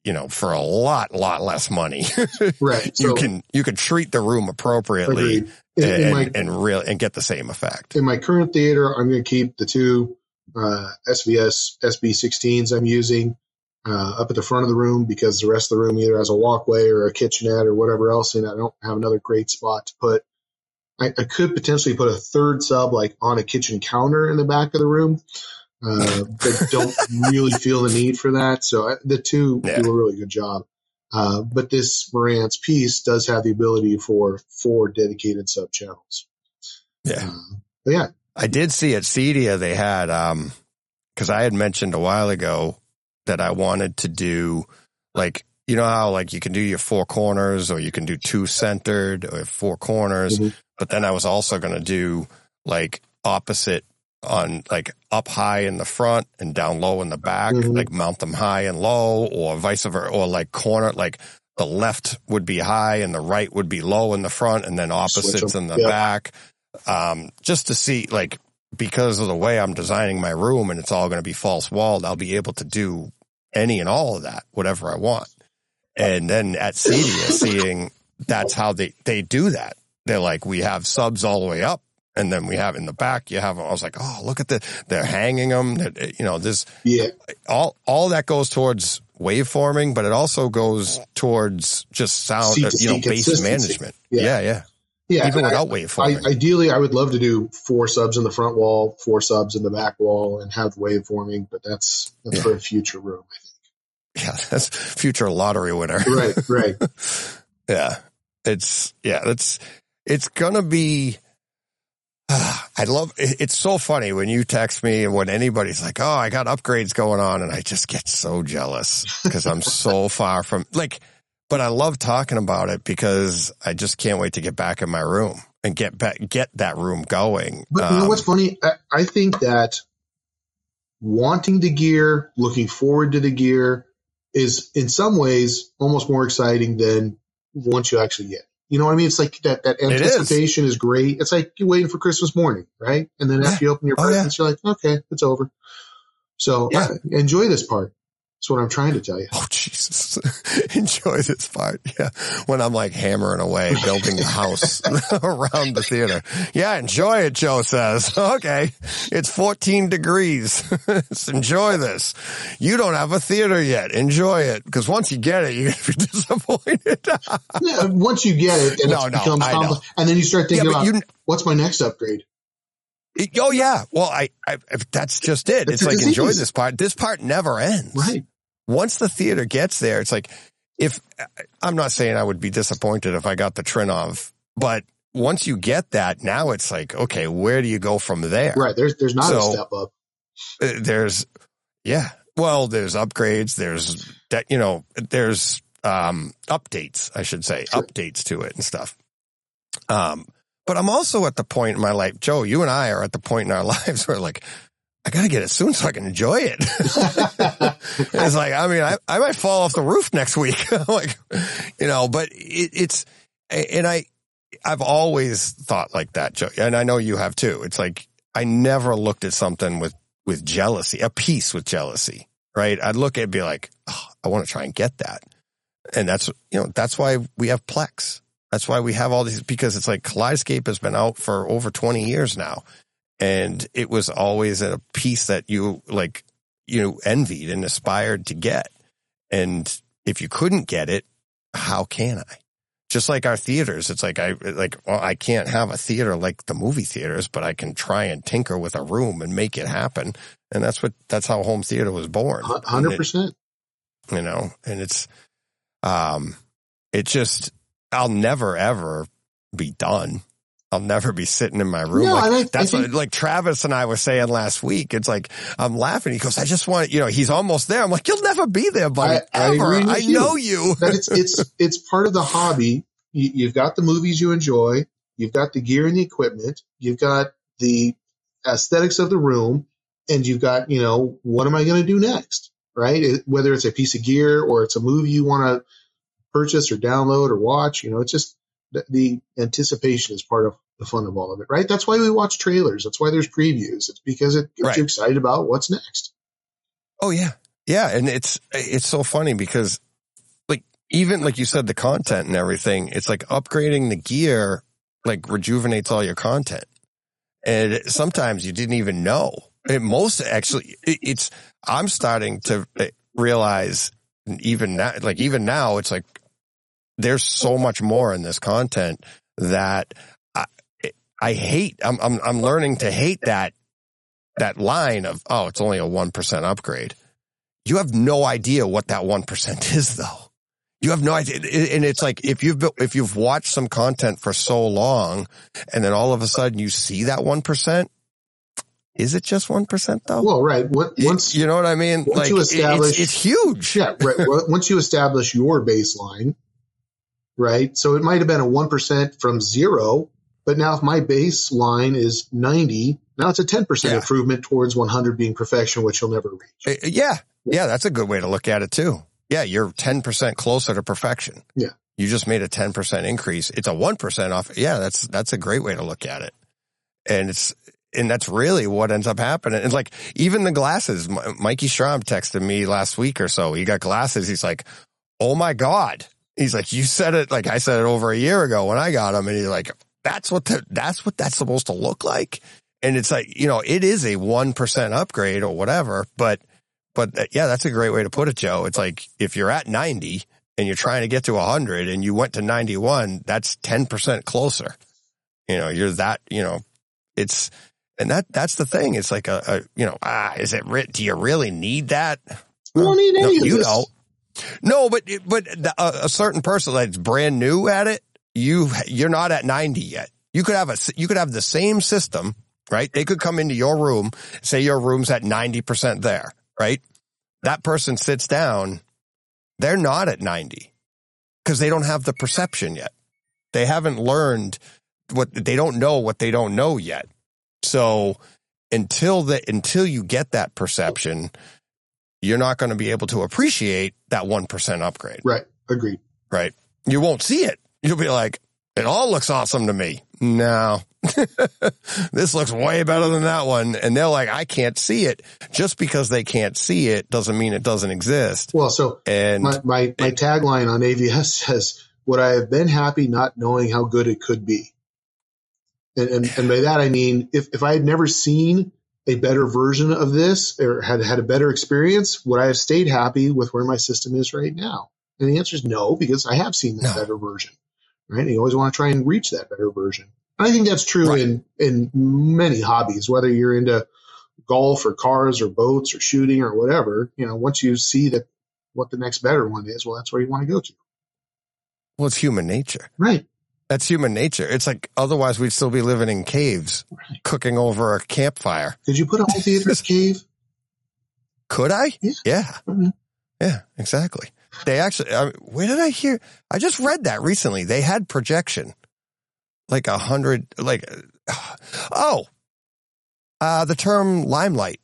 B: you know, for a lot, lot less money.
C: Right. So,
B: you can, you can treat the room appropriately
C: agreed. In,
B: and,
C: in my,
B: and real and get the same effect.
C: In my current theater, I'm going to keep the two uh, S V S S B sixteens I'm using uh, up at the front of the room because the rest of the room either has a walkway or a kitchenette or whatever else, and I don't have another great spot to put. I, I could potentially put a third sub like on a kitchen counter in the back of the room, uh, but don't really feel the need for that. So I, the two
B: Yeah.
C: do a really good job. Uh, but this Marantz piece does have the ability for four dedicated sub channels.
B: Yeah.
C: Uh, but yeah.
B: I did see at Cedia they had, um, cause I had mentioned a while ago that I wanted to do like, you know how like you can do your four corners or you can do two centered or four corners,
C: Mm-hmm.
B: but then I was also going to do like opposite on like up high in the front and down low in the back,
C: Mm-hmm.
B: like mount them high and low or vice versa, or like corner, like the left would be high and the right would be low in the front and then opposites in the
C: Yep.
B: back. Um, just to see like, because of the way I'm designing my room and it's all going to be false walled, I'll be able to do any and all of that, whatever I want. And then at Cedia, seeing that's how they, they do that. They're like, we have subs all the way up and then we have in the back, you have, I was like, oh, look at the, they're hanging them. That, you know, this,
C: Yeah.
B: all, all that goes towards waveforming, but it also goes towards just sound,
C: Seat to
B: you know,
C: seat
B: bass
C: consistency.
B: management.
C: Yeah.
B: Yeah. Yeah.
C: Yeah.
B: Even
C: I-
B: without
C: I,
B: waveforming.
C: ideally, I would love to do four subs in the front wall, four subs in the back wall, and have waveforming, but that's, that's
B: Yeah.
C: for a future room.
B: Yeah. That's future lottery winner.
C: Right, right.
B: Yeah. It's, yeah, it's, it's gonna be, uh, I love, it, it's so funny when you text me and when anybody's like, oh, I got upgrades going on, and I just get so jealous because I'm so far from, like, but I love talking about it because I just can't wait to get back in my room and get back, get that room going.
C: But you know
B: Um,
C: what's funny? I, I think that wanting the gear, looking forward to the gear, is in some ways almost more exciting than once you actually get it. You know what I mean? It's like that, that
B: It is.
C: anticipation is. is great. It's like you're waiting for Christmas morning, right? And then after you open your
B: Oh, yeah.
C: presents, you're like, okay, it's over. So
B: Yeah.
C: I, enjoy this part. That's what I'm trying to tell you.
B: Oh, Jesus. Enjoy this part. Yeah. When I'm like hammering away, building the house around the theater. Yeah, enjoy it, Joe says. Okay. It's fourteen degrees. Enjoy this. You don't have a theater yet. Enjoy it. Because once you get it, you're going to be disappointed.
C: Yeah, once you get it, and
B: No,
C: it
B: no,
C: becomes
B: I know.
C: complex, and then you start thinking
B: Yeah, but
C: about
B: you-
C: what's my next upgrade.
B: Oh, yeah. Well, I, I, that's just it.
C: That's
B: It's
C: a
B: like, enjoy
C: disease.
B: this part. This part never ends.
C: Right.
B: Once the theater gets there, it's like, if I'm not saying I would be disappointed if I got the Trinov, but once you get that, now it's like, okay, where do you go from there?
C: Right. There's there's not
B: So-
C: a step up.
B: Uh, There's, yeah, well, there's upgrades, there's that, you know, there's, um, updates, I should say,
C: Sure.
B: updates to it and stuff. Um, but I'm also at the point in my life, Joe, you and I are at the point in our lives where like, I gotta get it soon so I can enjoy it. It's like, I mean, I, I might fall off the roof next week. Like, you know, but it, it's, and I, I've always thought like that, Joe, and I know you have too. It's like, I never looked at something with, with jealousy, a piece with jealousy, right? I'd look at it and be like, oh, I want to try and get that. And that's, you know, that's why we have Plex. That's why we have all these, because it's like Kaleidescape has been out for over twenty years now. And it was always a piece that you like, you envied and aspired to get. And if you couldn't get it, how can I? Just like our theaters, it's like I like well, I can't have a theater like the movie theaters, but I can try and tinker with a room and make it happen. And that's what that's how home theater was born.
C: Hundred percent.
B: You know, and it's um, it just I'll never ever be done. I'll never be sitting in my room.
C: No,
B: like,
C: and I-
B: that's
C: I
B: what,
C: think-
B: like Travis and I were saying last week. It's like, I'm laughing. He goes, I just want, you know, he's almost there. I'm like, you'll never be there, buddy.
C: I- I
B: ever.
C: agree with
B: I
C: you.
B: know you.
C: That it's it's it's part of the hobby. You, you've got the movies you enjoy. You've got the gear and the equipment. You've got the aesthetics of the room, and you've got, you know, what am I going to do next? Right? It, whether it's a piece of gear or it's a movie you want to purchase or download or watch, you know, it's just the, the anticipation is part of the fun of all of it, right? That's why we watch trailers. That's why there's previews. It's because it gets
B: Right.
C: you excited about what's next.
B: Oh yeah. Yeah. And it's, it's so funny because even like you said, the content and everything, it's like upgrading the gear, like rejuvenates all your content. And sometimes you didn't even know. It most actually, it, it's, I'm starting to realize even now, like even now, it's like there's so much more in this content that I, I hate. I'm, I'm, I'm learning to hate that, that line of, oh, it's only a one percent upgrade. You have no idea what that one percent is though. You have no idea. And it's like, if you've, if you've watched some content for so long and then all of a sudden you see that one percent, is it just one percent though?
C: Well, right. Once,
B: you know what I mean?
C: Once
B: like,
C: you establish,
B: it's, it's huge.
C: Yeah. Right. Once you establish your baseline, right? So it might have been a one percent from zero, but now if my baseline is ninety, now it's a ten percent yeah. improvement towards one hundred being perfection, which you'll never reach.
B: Yeah. Yeah. That's a good way to look at it too. Yeah, you're ten percent closer to perfection.
C: Yeah.
B: You just made a ten percent increase. It's a one percent off. Yeah, that's that's a great way to look at it. And it's and that's really what ends up happening. It's like even the glasses. Mikey Schramm texted me last week or so. He got glasses. He's like, "Oh my God." He's like, "You said it like I said it over a year ago when I got them." And he's like, "That's what the, that's what that's supposed to look like." And it's like, you know, it is a one percent upgrade or whatever, but But yeah, that's a great way to put it, Joe. It's like if you're at ninety and you're trying to get to one hundred and you went to ninety-one, that's ten percent closer. You know, you're that, you know, it's, and that, that's the thing. It's like a, a you know, ah, is it, do you really need that?
C: You don't need any
B: no,
C: of
B: you
C: this.
B: don't. No, but, but the, a, a certain person that's brand new at it, you, you're not at ninety yet. You could have a, you could have the same system, right? They could come into your room, say your room's at ninety percent there. Right? That person sits down, they're not at ninety because they don't have the perception yet. They haven't learned what they don't know what they don't know yet. So until the, until you get that perception, you're not going to be able to appreciate that one percent upgrade.
C: Right. Agreed.
B: Right. You won't see it. You'll be like, it all looks awesome to me. No, this looks way better than that one. And they're like, I can't see it. Just because they can't see it doesn't mean it doesn't exist.
C: Well, so
B: and
C: my, my, my tagline on A V S says, would I have been happy not knowing how good it could be? And, and, and by that, I mean, if, if I had never seen a better version of this or had had a better experience, would I have stayed happy with where my system is right now? And the answer is no, because I have seen that no. better version. Right. And you always want to try and reach that better version. And I think that's true right. in, in many hobbies, whether you're into golf or cars or boats or shooting or whatever. You know, once you see that what the next better one is, well, that's where you want to go to.
B: Well, it's human nature.
C: Right.
B: That's human nature. It's like, otherwise we'd still be living in caves, right. cooking over a campfire.
C: Did you put a home theater in a cave?
B: Could I?
C: Yeah.
B: Yeah.
C: Mm-hmm.
B: Yeah, exactly. They actually, I mean, where did I hear? I just read that recently. They had projection, like a hundred, like, oh, uh, the term limelight,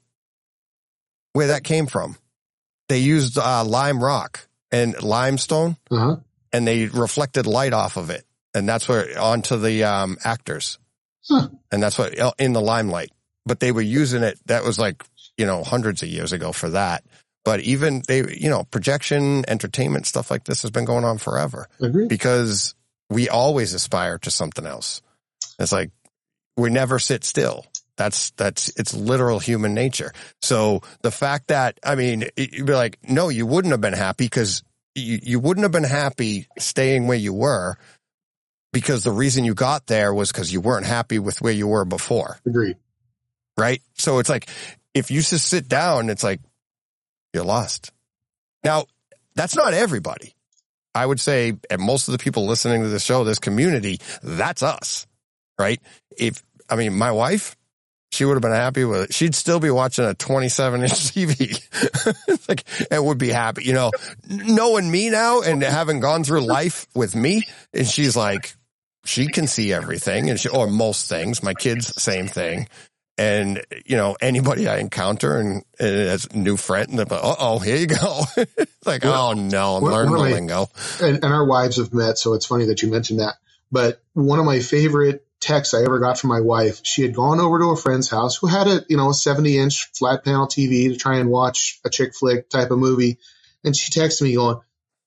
B: where that came from. They used uh, lime rock and limestone,
C: uh-huh.
B: and they reflected light off of it. And that's where, onto the um, actors.
C: Huh.
B: And that's what, in the limelight. But they were using it, that was like, you know, hundreds of years ago for that. But even they, you know, projection, entertainment, stuff like this has been going on forever.
C: Agreed.
B: Because we always aspire to something else. It's like, we never sit still. That's, that's, it's literal human nature. So the fact that, I mean, you'd be like, no, you wouldn't have been happy because you, you wouldn't have been happy staying where you were because the reason you got there was because you weren't happy with where you were before.
C: Agreed.
B: Right? So it's like, if you just sit down, it's like, you're lost. Now, that's not everybody. I would say, and most of the people listening to this show, this community, that's us, right? If, I mean, my wife, she would have been happy with it. She'd still be watching a twenty-seven inch T V. Like, and would be happy, you know, knowing me now and having gone through life with me. And she's like, she can see everything and she, or most things. My kids, same thing. And, you know, anybody I encounter and, and as a new friend, and they're like, uh-oh, here you go. It's like, well, oh, no, I'm learning the my, lingo.
C: And, and our wives have met, so it's funny that you mentioned that. But one of my favorite texts I ever got from my wife, she had gone over to a friend's house who had a, you know, a seventy inch flat panel T V to try and watch a chick flick type of movie. And she texted me going,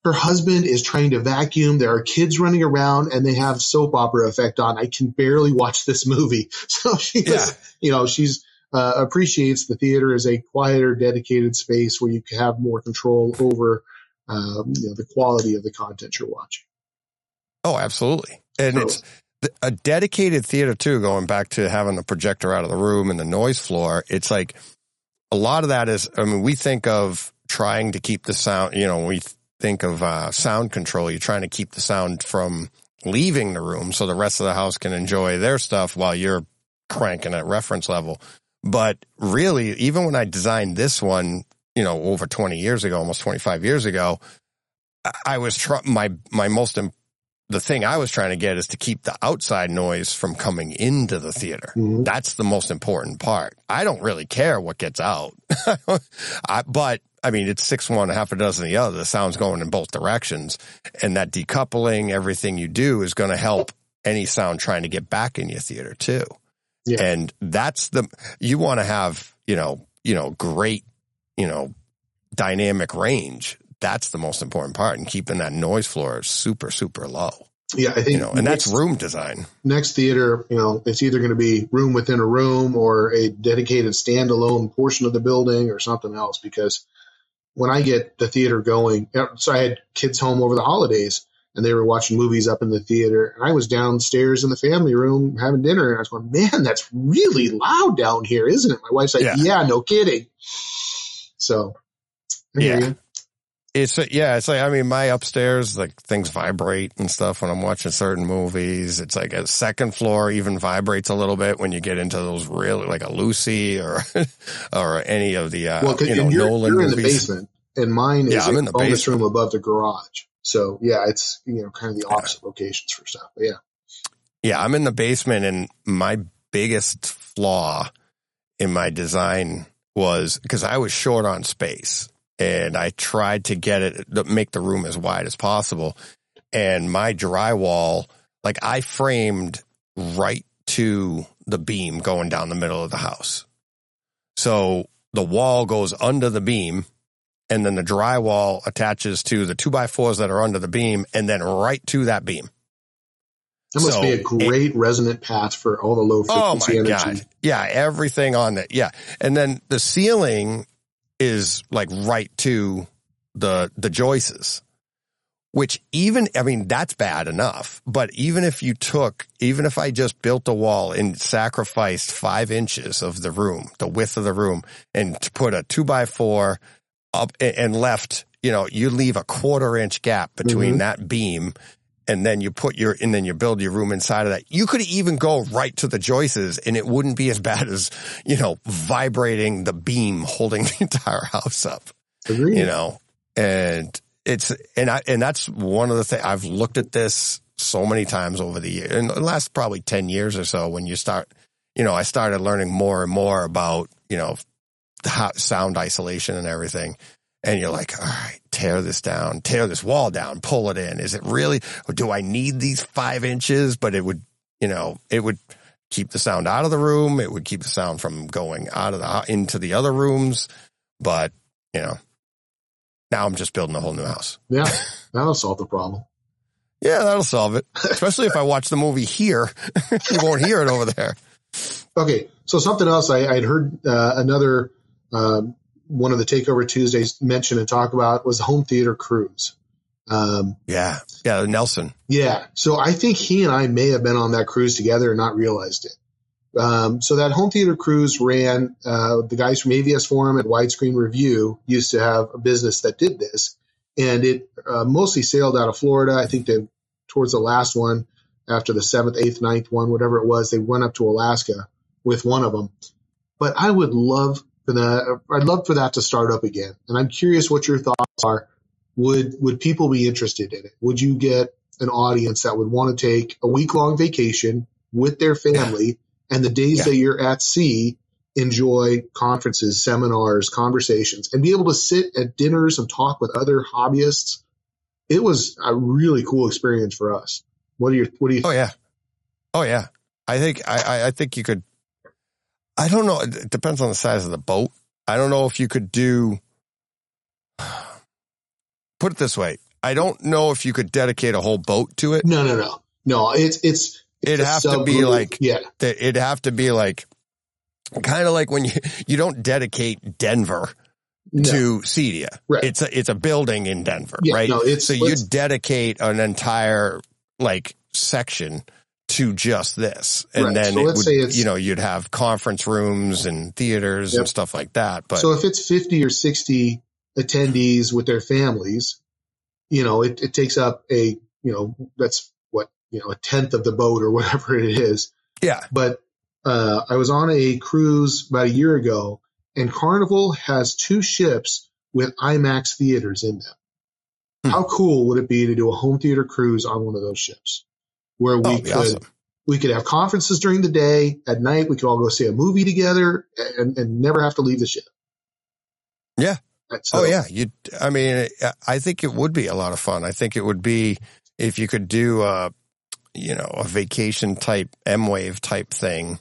C: her husband is trying to vacuum. There are kids running around and they have soap opera effect on. I can barely watch this movie. So she was,
B: Yeah.
C: you know, she's, uh, appreciates the theater as a quieter, dedicated space where you can have more control over, um, you know, the quality of the content you're watching.
B: Oh, absolutely. And
C: So-
B: it's a dedicated theater too, going back to having the projector out of the room and the noise floor. It's like a lot of that is, I mean, we think of trying to keep the sound, you know, we think of uh, sound control. You're trying to keep the sound from leaving the room so the rest of the house can enjoy their stuff while you're cranking at reference level. But really, even when I designed this one, you know, over twenty years ago, almost twenty-five years ago, I was trying, my, my most, imp- the thing I was trying to get is to keep the outside noise from coming into the theater.
C: Mhm.
B: That's the most important part. I don't really care what gets out. I, but I mean, it's six one, half a dozen the other. The sound's going in both directions. And that decoupling, everything you do is going to help any sound trying to get back in your theater too.
C: Yeah.
B: And that's the, you want to have, you know, you know, great, you know, dynamic range. That's the most important part, and keeping that noise floor super, super low.
C: Yeah, I think,
B: You know, and that's
C: next-
B: room design.
C: next theater, you know, it's either going to be room within a room or a dedicated standalone portion of the building or something else. Because when I get the theater going, so I had kids home over the holidays and they were watching movies up in the theater, and I was downstairs in the family room having dinner, and I was going, man, that's really loud down here, isn't it? My wife's like,
B: Yeah.
C: yeah, no kidding. So, I hear
B: Yeah.
C: you.
B: It's, yeah, it's like, I mean, my upstairs, like things vibrate and stuff when I'm watching certain movies. It's like a second floor even vibrates a little bit when you get into those really, like a Lucy or, or any of the, uh,
C: Well, 'cause-
B: you know,
C: and you're,
B: Nolan
C: you're in the
B: movies.
C: basement, and mine is
B: Yeah, I'm
C: a
B: in the
C: bonus
B: basement.
C: room above the garage. So yeah, it's, you know, kind of the opposite locations for stuff. But yeah.
B: Yeah, I'm in the basement, and my biggest flaw in my design was because I was short on space, and I tried to get it to make the room as wide as possible. And my drywall, like I framed right to the beam going down the middle of the house. So the wall goes under the beam, and then the drywall attaches to the two by fours that are under the beam, and then right to that beam.
C: That must
B: So,
C: be a great resonant path for all the low
B: Oh
C: frequency
B: my
C: energy.
B: God. Yeah. Everything on that. Yeah. And then the ceiling is like right to the, the joists, which even, I mean, that's bad enough. But even if you took, even if I just built a wall and sacrificed five inches of the room, the width of the room, and to put a two by four up and left, you know, you leave a quarter inch gap between
C: Mhm.
B: that beam, and then you put your, and then you build your room inside of that. You could even go right to the joists, and it wouldn't be as bad as, you know, vibrating the beam holding the entire house up,
C: Agreed.
B: you know, and it's, and I, and that's one of the things I've looked at this so many times over the year, in the last probably ten years or so, when you start, you know, I started learning more and more about, you know, how, sound isolation and everything. And you're like, all right, tear this down, tear this wall down, pull it in. Is it really, or do I need these five inches? But it would, you know, it would keep the sound out of the room. It would keep the sound from going out of the, into the other rooms. But, you know, now I'm just building a whole new house.
C: Yeah, that'll solve the problem.
B: Yeah, that'll solve it. Especially if I watch the movie here. You won't hear it over there.
C: Okay, so something else I, I'd heard uh, another um, one of the Takeover Tuesdays mention and talk about was the home theater cruise. Um,
B: Yeah. Yeah. Nelson.
C: yeah, so I think he and I may have been on that cruise together and not realized it. Um, so that home theater cruise ran, uh, the guys from A V S Forum and Widescreen Review used to have a business that did this, and it uh, mostly sailed out of Florida. I think they, towards the last one, after the seventh, eighth, ninth one, whatever it was, they went up to Alaska with one of them. But I would love for that. I'd love for that to start up again. And I'm curious what your thoughts are. Would, would people be interested in it? Would you get an audience that would want to take a week long vacation with their family, and the days
B: Yeah.
C: that you're at sea, enjoy conferences, seminars, conversations, and be able to sit at dinners and talk with other hobbyists? It was a really cool experience for us. What are your, what do you
B: Oh
C: think?
B: yeah. Oh yeah. I think, I, I, I think you could, I don't know. It depends on the size of the boat. I don't know if you could do, put it this way. I don't know if you could dedicate a whole boat to it.
C: No, no, no, no. It's it's. it's
B: It'd
C: a
B: have to be
C: subgroup.
B: like
C: yeah,
B: it'd have to be like kind of like when you you don't dedicate Denver
C: no.
B: to Cedia.
C: Right.
B: It's a it's a building in Denver,
C: Yeah,
B: right?
C: no, it's-
B: so you
C: it's-
B: dedicate an entire like section to just this, and
C: Right.
B: then
C: So
B: it
C: let's
B: would,
C: say it's-
B: you know, you'd have conference rooms and theaters
C: Yep.
B: and stuff like that. But
C: So if it's fifty or sixty attendees with their families, you know, it, it takes up a, you know, that's what, you know, a tenth of the boat or whatever it is.
B: yeah,
C: But uh, I was on a cruise about a year ago, and Carnival has two ships with IMAX theaters in them.
B: Hmm.
C: How cool would it be to do a home theater cruise on one of those ships where we
B: Oh, it'd be
C: could
B: awesome.
C: we could have conferences during the day, at night we could all go see a movie together and, and never have to leave the ship.
B: Yeah.
C: So,
B: Oh yeah, you. I mean, I think it would be a lot of fun. I think it would be if you could do a, you know, a vacation type M-Wave type thing,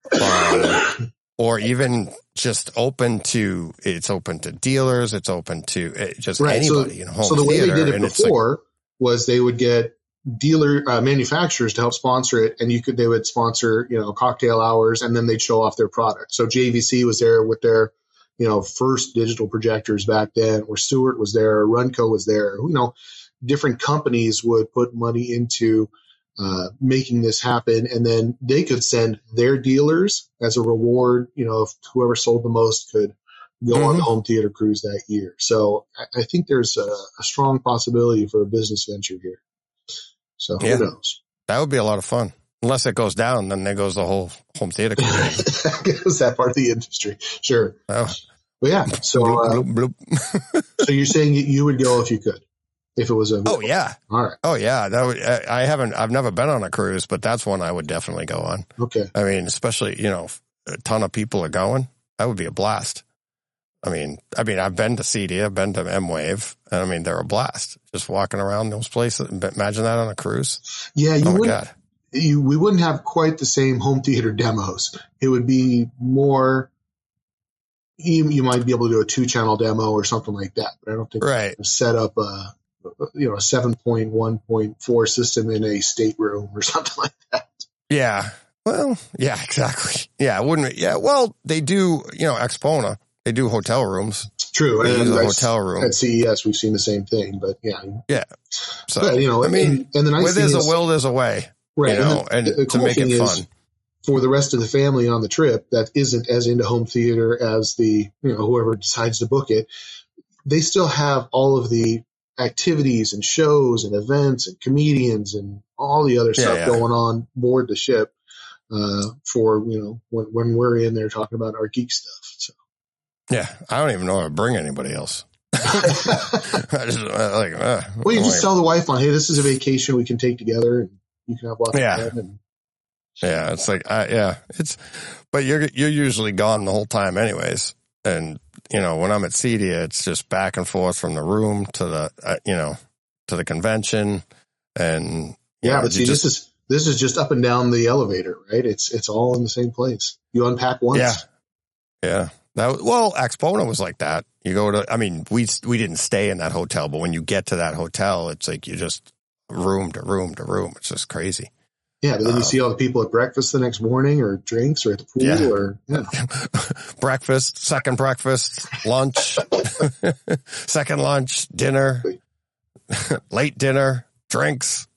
B: um, or even just open to. It's open to dealers. It's open to uh, just
C: Right.
B: anybody
C: So,
B: in home
C: so the way
B: theater.
C: they did it
B: and it's like,
C: before was they would get dealer uh, manufacturers to help sponsor it, and you could they would sponsor you know cocktail hours, and then they'd show off their product. So J V C was there with their you know first digital projectors back then, or Stewart was there, or Runco was there. You know, different companies would put money into uh, making this happen, and then they could send their dealers as a reward. You know, if whoever sold the most could go on
B: Mhm.
C: the home theater cruise that year. So I, I think there's a, a strong possibility for a business venture here. So who
B: Yeah.
C: knows?
B: that would be a lot of fun. Unless it goes down, then there goes the whole home theater community.
C: Is that part of the industry? Sure.
B: Oh,
C: But yeah, so uh,
B: bloop, bloop, bloop.
C: so you're saying you- you would go if you could, if it was a
B: Oh yeah,
C: all right,
B: oh yeah. That would. I I haven't. I've never been on a cruise, but that's one I would definitely go on.
C: okay,
B: I mean, especially, you know, a ton of people are going. That would be a blast. I mean, I mean, I've been to C D, I've been to M-Wave, and I mean, they're a blast. Just walking around those places. Imagine that on a cruise.
C: yeah, you
B: Oh my
C: wouldn't
B: God.
C: you we wouldn't have quite the same home theater demos. It would be more. You, you might be able to do a two channel demo or something like that, but I don't think
B: Right.
C: set up a you know a seven point one point four system in a stateroom or something like that.
B: Yeah. Well, yeah, exactly. Yeah, wouldn't it? Yeah. Well, they do, you know, Expona, they do hotel rooms.
C: True,
B: They
C: and
B: use a
C: I-
B: hotel room.
C: at C E S we've seen the same thing, but yeah,
B: So,
C: but, you know,
B: I mean,
C: and, and the nice
B: where
C: thing
B: there's
C: is,
B: a will, there's a way.
C: right,
B: you know,
C: and,
B: and
C: the, the
B: to
C: cool
B: make it
C: thing is,
B: fun.
C: for the rest of the family on the trip that isn't as into home theater as the you know whoever decides to book it, they still have all of the activities and shows and events and comedians and all the other
B: Yeah,
C: stuff
B: yeah.
C: going on board the ship uh, for you know when, when we're in there talking about our geek stuff. So.
B: Yeah. I don't even know how to bring anybody else. I just uh, like, uh,
C: Well, you
B: I'm
C: just
B: like,
C: tell the wife on, hey, this is a vacation we can take together, and you can have lots
B: Yeah.
C: of fun. And
B: yeah, it's like, I, yeah, it's, but you're, you're usually gone the whole time anyways. And, you know, when I'm at Cedia, it's just back and forth from the room to the, uh, you know, to the convention. And, you
C: yeah,
B: know,
C: but see,
B: you just,
C: this is this is just up and down the elevator, right? It's it's all in the same place. You unpack once.
B: Yeah. yeah. That was, well, Expona was like that. You go to, I mean, we, we didn't stay in that hotel, but when you get to that hotel, it's like you just room to room to room. It's just crazy.
C: Yeah, but then you
B: Uh,
C: see all the people at breakfast the next morning, or drinks, or at the pool,
B: Yeah.
C: or yeah.
B: Breakfast, second breakfast, lunch, second lunch, dinner, late dinner, drinks.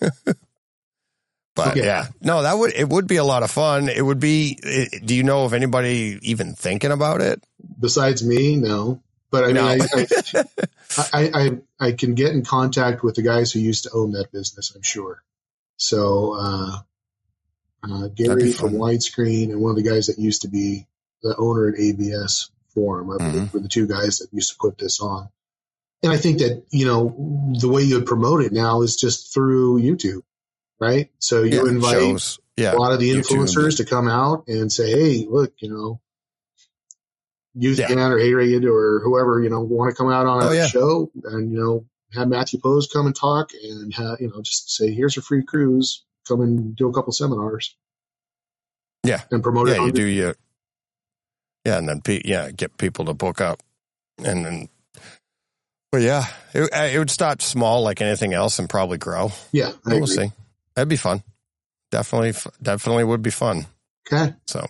B: But
C: Okay.
B: yeah, no, that would, it would be a lot of fun. It would be, it, do you know of anybody even thinking about it?
C: Besides me, no. But I mean,
B: No.
C: I, I, I, I I can get in contact with the guys who used to own that business. I'm sure. So uh, uh, Gary
B: be
C: from
B: fun.
C: Widescreen and one of the guys that used to be the owner at A B S Forum, I believe,
B: Mhm.
C: were the two guys that used to put this on. And I think that you know the way you would promote it now is just through YouTube, right? So you
B: Yeah,
C: invite
B: shows. Yeah.
C: a lot of the
B: YouTube.
C: influencers to come out and say, hey, look, you know, Youth
B: Yeah.
C: Can or Hey Rated or whoever, you know, want to come out on a
B: Oh, yeah.
C: show and, you know, have Matthew Pose come and talk and, have, you know, just say, here's a free cruise. Come and do a couple seminars.
B: Yeah.
C: And promote it.
B: Yeah,
C: on
B: you do your, yeah, and then, pe- yeah, get people to book up. And then, But yeah, it, it would start small like anything else and probably grow.
C: Yeah, I
B: we'll
C: agree.
B: see. That'd be fun. Definitely, definitely would be fun.
C: Okay.
B: So,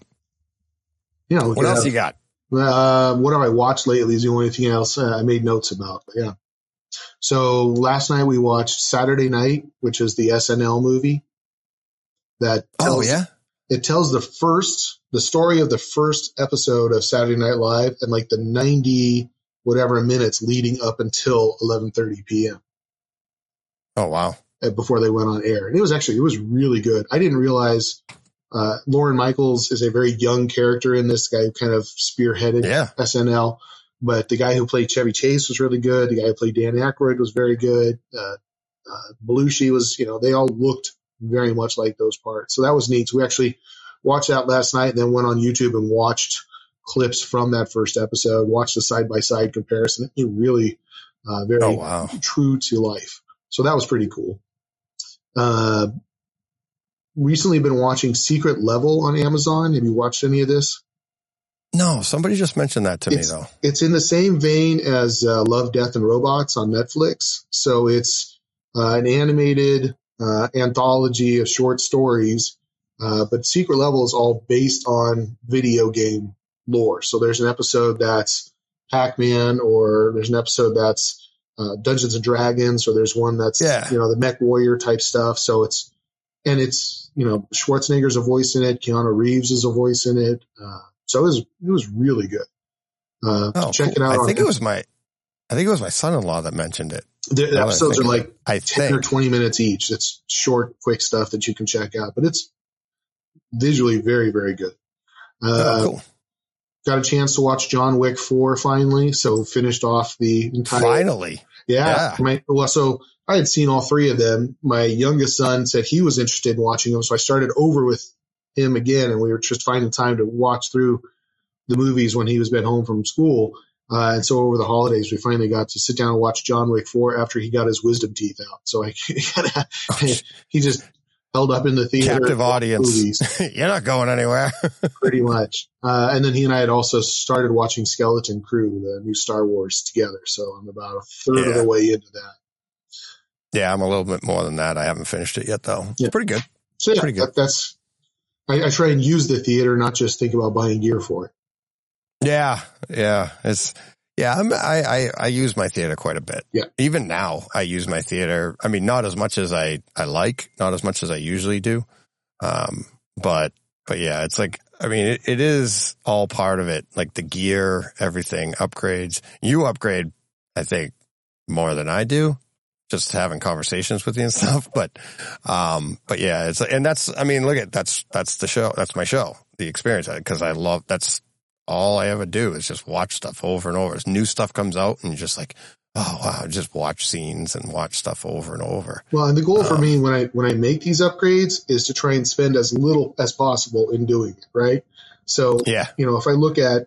C: yeah.
B: what else
C: have,
B: you got?
C: Uh, what have I watched lately is the only thing else uh, I made notes about. But yeah. So last night we watched Saturday Night, which is the S N L movie. That tells,
B: oh yeah.
C: It tells the first, the story of the first episode of Saturday Night Live and like the ninety whatever minutes leading up until eleven thirty p.m.
B: Oh, wow.
C: Before they went on air. And it was actually, it was really good. I didn't realize uh, Lorne Michaels is a very young character in this guy who kind of spearheaded
B: yeah.
C: S N L. But the guy who played Chevy Chase was really good. The guy who played Dan Aykroyd was very good. Uh, uh, Belushi was, you know, they all looked very much like those parts. So that was neat. So we actually watched that last night and then went on YouTube and watched clips from that first episode, watched the side-by-side comparison. It really uh, very
B: oh, wow.
C: true to life. So that was pretty cool. Uh, recently been watching Secret Level on Amazon. Have you watched any of this?
B: No, somebody just mentioned that to
C: it's,
B: me, though.
C: It's in the same vein as uh, Love, Death, and Robots on Netflix. So it's uh, an animated uh, anthology of short stories, uh, but Secret Level is all based on video game lore. So there's an episode that's Pac-Man, or there's an episode that's uh, Dungeons and Dragons, or there's one that's,
B: yeah.
C: you know, the Mech Warrior type stuff. So it's, and it's, you know, Schwarzenegger's a voice in it. Keanu Reeves is a voice in it. Uh, So it was, it was really good. Uh,
B: oh,
C: check
B: cool.
C: it out.
B: I think it was my, I think it was my son-in-law that mentioned it.
C: The, the episodes are like
B: I
C: ten
B: think.
C: or twenty minutes each. It's short, quick stuff that you can check out, but it's visually very, very good. Uh,
B: oh, cool.
C: Got a chance to watch John Wick four finally. So finished off the entire.
B: Finally.
C: Yeah.
B: yeah.
C: My, well, so I had seen all three of them. My youngest son said he was interested in watching them. So I started over with him again, and we were just finding time to watch through the movies when he was been home from school. Uh, and so over the holidays, we finally got to sit down and watch John Wick four after he got his wisdom teeth out. So I, he just held up in the theater.
B: Captive audience. You're not going anywhere.
C: Pretty much. Uh, and then he and I had also started watching Skeleton Crew, the new Star Wars, together. So I'm about a third
B: yeah.
C: of the way into that.
B: Yeah, I'm a little bit more than that. I haven't finished it yet, though.
C: Yeah.
B: It's pretty good.
C: So yeah,
B: pretty good.
C: That, that's, I, I try and use the theater, not just think about buying gear for it.
B: Yeah, yeah, it's yeah. I'm, I I I use my theater quite a bit.
C: Yeah,
B: even now I use my theater. I mean, not as much as I I like, not as much as I usually do. Um, but but yeah, it's like I mean, it, it is all part of it. Like the gear, everything, upgrades. You upgrade, I think, more than I do. Just having conversations with you and stuff. But um, but yeah, it's and that's I mean, look at that's that's the show. That's my show, the experience, because I love that's. All I ever do is just watch stuff over and over. As new stuff comes out, and you're just like, oh wow, just watch scenes and watch stuff over and over.
C: Well, and the goal
B: um,
C: for me when I when I make these upgrades is to try and spend as little as possible in doing it, right? So,
B: yeah,
C: you know, if I look at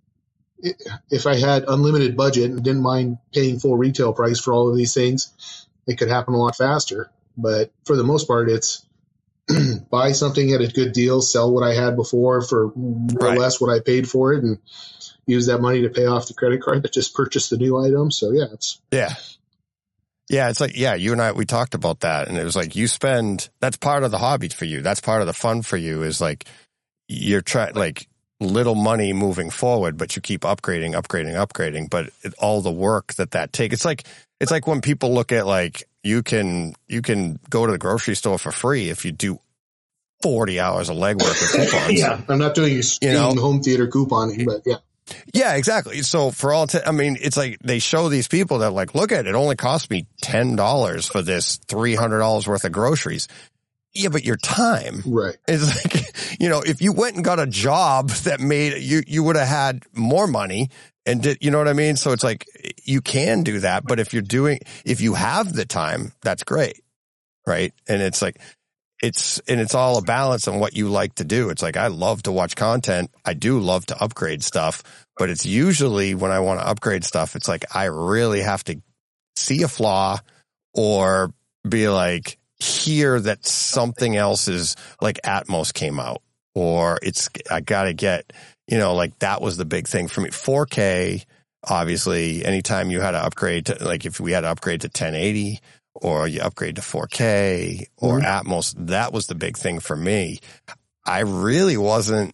C: if I had unlimited budget and didn't mind paying full retail price for all of these things, it could happen a lot faster. But for the most part, it's buy something at a good deal, sell what I had before for more
B: right.
C: or less what I paid for it, and use that money to pay off the credit card that just purchased the new item. So yeah, it's
B: yeah, yeah. It's like yeah, you and I we talked about that, and it was like you spend that's part of the hobby for you. That's part of the fun for you is like you're trying like little money moving forward, but you keep upgrading, upgrading, upgrading. But it, all the work that that takes, it's like it's like when people look at like. You can you can go to the grocery store for free if you do forty hours of legwork with coupons.
C: Yeah, I'm not doing you know home theater couponing, but yeah,
B: yeah, exactly. So for all, t- I mean, it's like they show these people that like, look at it, only cost me ten dollars for this three hundred dollars worth of groceries. Yeah, but your time,
C: right?
B: It's like you know, if you went and got a job that made you, you would have had more money. And did, you know what I mean? So it's like, you can do that, but if you're doing, if you have the time, that's great. Right. And it's like, it's, and it's all a balance on what you like to do. It's like, I love to watch content. I do love to upgrade stuff, but it's usually when I want to upgrade stuff, it's like, I really have to see a flaw or be like, hear that something else is like Atmos came out or it's, I got to get, you know, like that was the big thing for me. four K obviously, anytime you had to upgrade to, like if we had to upgrade to ten eighty or you upgrade to four K or mm-hmm. Atmos, that was the big thing for me. I really wasn't,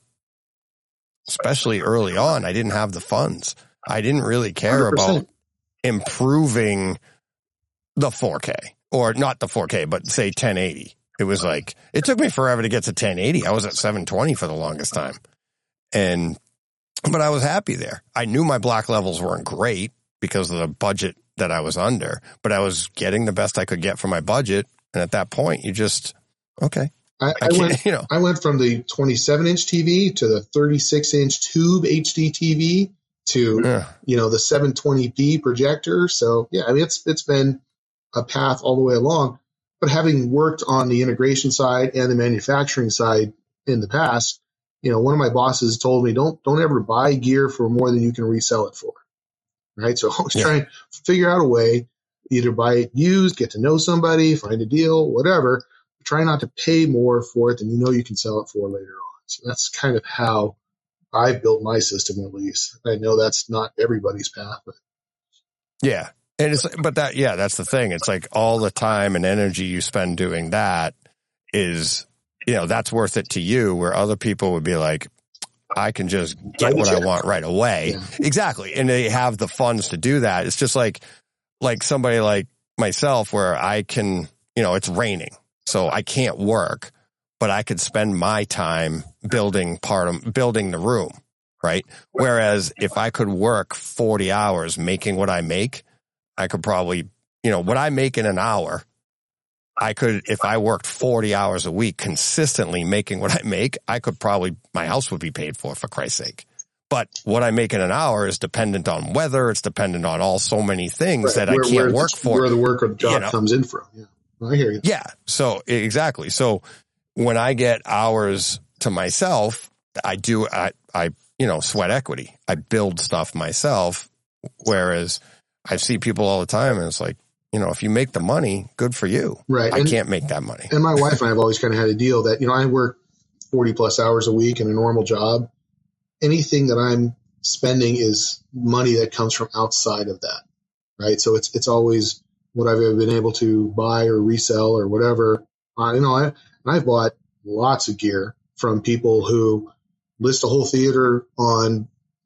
B: especially early on, I didn't have the funds. I didn't really care one hundred percent about improving the four K, or not the four K, but say ten eighty. It was like, it took me forever to get to ten eighty. I was at seven twenty for the longest time. And, but I was happy there. I knew my black levels weren't great because of the budget that I was under, but I was getting the best I could get for my budget. And at that point, you just, okay.
C: I, I, I went, you know, I went from the twenty-seven inch T V to the thirty-six inch tube H D T V to, yeah. you know, the seven twenty p projector. So yeah, I mean, it's, it's been a path all the way along, but having worked on the integration side and the manufacturing side in the past, you know, one of my bosses told me, don't, don't ever buy gear for more than you can resell it for. Right. So I was yeah. trying to figure out a way, either buy it used, get to know somebody, find a deal, whatever. Try not to pay more for it than you know you can sell it for later on. So that's kind of how I've built my system, at least. I know that's not everybody's path, but
B: yeah. And it's, but that, yeah, that's the thing. It's like all the time and energy you spend doing that is, you know, that's worth it to you, where other people would be like, I can just get what I want right away. Yeah. Exactly. And they have the funds to do that. It's just like, like somebody like myself, where I can, you know, it's raining, so I can't work, but I could spend my time building part of, building the room. Right. Whereas if I could work forty hours making what I make, I could probably, you know, what I make in an hour, I could, if I worked forty hours a week consistently making what I make, I could probably, my house would be paid for, for Christ's sake. But what I make in an hour is dependent on weather. It's dependent on all so many things right. that
C: where,
B: I can't
C: where
B: work for.
C: Where the work or the job you know. comes in from. Yeah, I hear you.
B: Yeah. So exactly. So when I get hours to myself, I do, I, I, you know, sweat equity. I build stuff myself. Whereas I see people all the time and it's like, you know, if you make the money, good for you.
C: Right.
B: I
C: and,
B: can't make that money.
C: And my wife and I have always kind of had a deal that, you know, I work forty plus hours a week in a normal job. Anything that I'm spending is money that comes from outside of that. Right. So it's, it's always what I've been able to buy or resell or whatever. Uh, you know, I, and I've bought lots of gear from people who list a whole theater on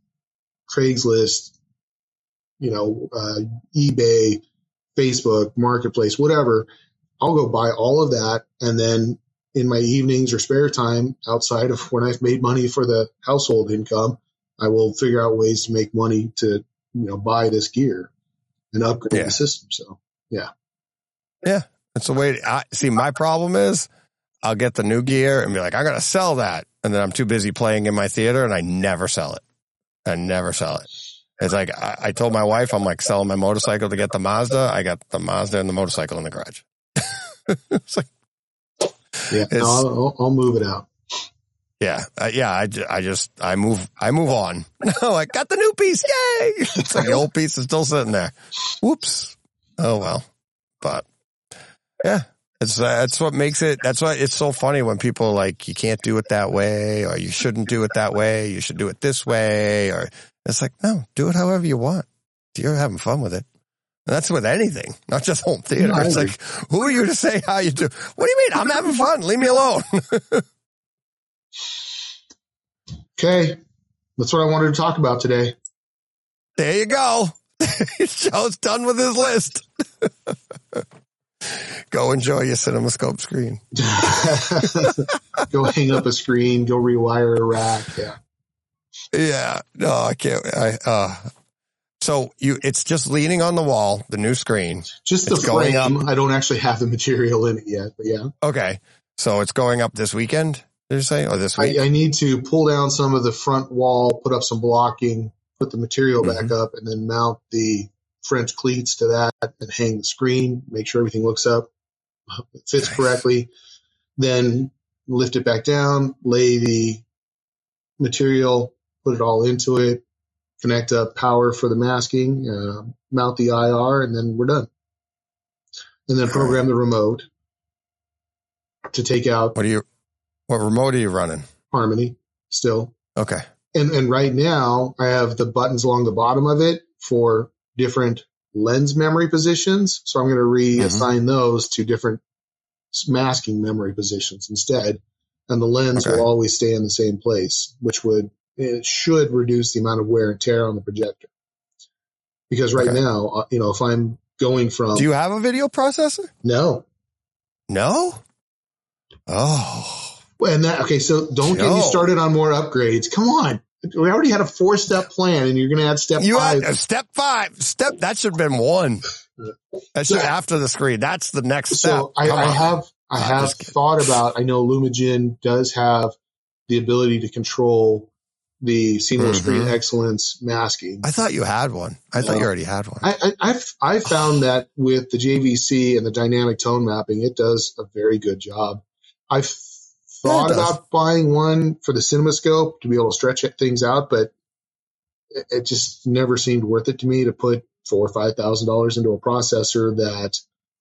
C: Craigslist, you know, uh, eBay, Facebook, Marketplace, whatever. I'll go buy all of that. And then in my evenings or spare time outside of when I've made money for the household income, I will figure out ways to make money to, you know, buy this gear and upgrade yeah. the system. So, yeah.
B: Yeah. That's the way to, I see. My problem is I'll get the new gear and be like, I got to sell that. And then I'm too busy playing in my theater and I never sell it. I never sell it. It's like, I, I told my wife, I'm like selling my motorcycle to get the Mazda. I got the Mazda and the motorcycle in the garage. It's like,
C: yeah, no, I'll, I'll move it out.
B: Yeah. Uh, yeah. I, I just, I move, I move on. No, I got the new piece. Yay. It's like the old piece is still sitting there. Whoops. Oh, well, but yeah, it's, uh, that's what makes it, that's why it's so funny when people are like, you can't do it that way, or you shouldn't do it that way. You should do it this way. Or it's like, no, do it however you want. You're having fun with it. And that's with anything, not just home theater. No, it's like, who are you to say how you do? What do you mean? I'm having fun. Leave me alone.
C: Okay. That's what I wanted to talk about today.
B: There you go. Joe's done with his list. Go enjoy your CinemaScope screen.
C: Go hang up a screen. Go rewire a rack. Yeah.
B: Yeah. No, I can't. I, uh, so you, it's just leaning on the wall, the new screen.
C: Just the frame. Up. I don't actually have the material in it yet, but yeah.
B: Okay. So it's going up this weekend, did you say? Or this week?
C: I, I need to pull down some of the front wall, put up some blocking, put the material mm-hmm. back up, and then mount the French cleats to that and hang the screen, make sure everything looks up, fits correctly. Then lift it back down, lay the material, put it all into it, connect up power for the masking, uh, mount the I R, and then we're done. And then program the remote to take out.
B: What are you, what remote are you running?
C: Harmony still.
B: Okay.
C: And, and right now I have the buttons along the bottom of it for different lens memory positions. So I'm going to reassign mm-hmm. those to different masking memory positions instead. And the lens okay. will always stay in the same place, which would, it should reduce the amount of wear and tear on the projector. Because right okay. now, you know, if I'm going from...
B: Do you have a video processor?
C: No.
B: No? Oh.
C: Well, and that, okay, so don't no. get me started on more upgrades. Come on. We already had a four-step plan, and you're going to add step
B: you
C: five.
B: Had, step five. Step, that should have been one. That's so, after the screen. That's the next step.
C: So I, I have, I have thought about, I know Lumagen does have the ability to control the single mm-hmm. screen excellence masking.
B: I thought you had one. I thought uh, you already had one.
C: I, I, I've, I found that with the J V C and the dynamic tone mapping, it does a very good job. I've thought yeah, about buying one for the CinemaScope to be able to stretch things out, but it, it just never seemed worth it to me to put four or five thousand dollars into a processor that,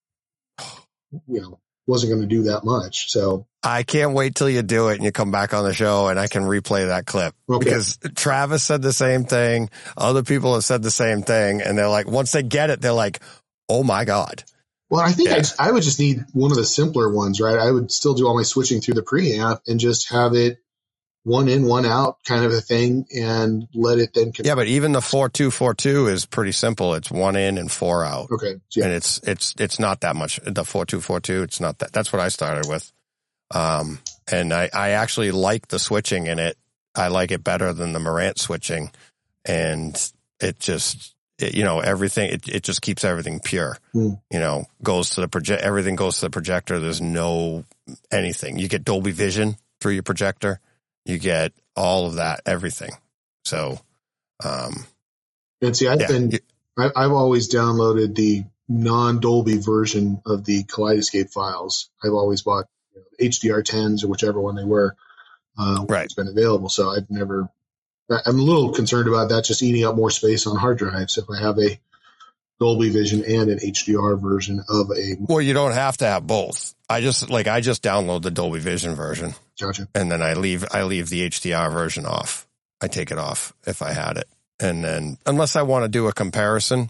C: you know, wasn't going to do that much. So
B: I can't wait till you do it and you come back on the show and I can replay that clip okay. because Travis said the same thing. Other people have said the same thing. And they're like, once they get it, they're like, oh my God.
C: Well, I think yeah. I, I would just need one of the simpler ones, right? I would still do all my switching through the preamp and just have it one in, one out kind of a thing and let it then.
B: Yeah, but even the four two four two is pretty simple. It's one in and four out.
C: Okay. Yeah.
B: And it's, it's, it's not that much. The four two four two, it's not that. That's what I started with. Um, and I, I actually like the switching in it. I like it better than the Marantz switching. And it just, it, you know, everything, it, it just keeps everything pure, mm. you know, goes to the project, everything goes to the projector. There's no anything. You get Dolby Vision through your projector. You get all of that, everything. So, um,
C: and see, I've yeah, been, you, I, I've always downloaded the non-Dolby version of the Kaleidoscape files. I've always bought you know, H D R tens or whichever one they were, uh,
B: right.
C: it's been available. So I've never, I'm a little concerned about that just eating up more space on hard drives. If I have a Dolby Vision and an H D R version of a.
B: Well, you don't have to have both. I just like, I just download the Dolby Vision version.
C: Gotcha.
B: And then I leave, I leave the H D R version off. I take it off if I had it. And then unless I want to do a comparison,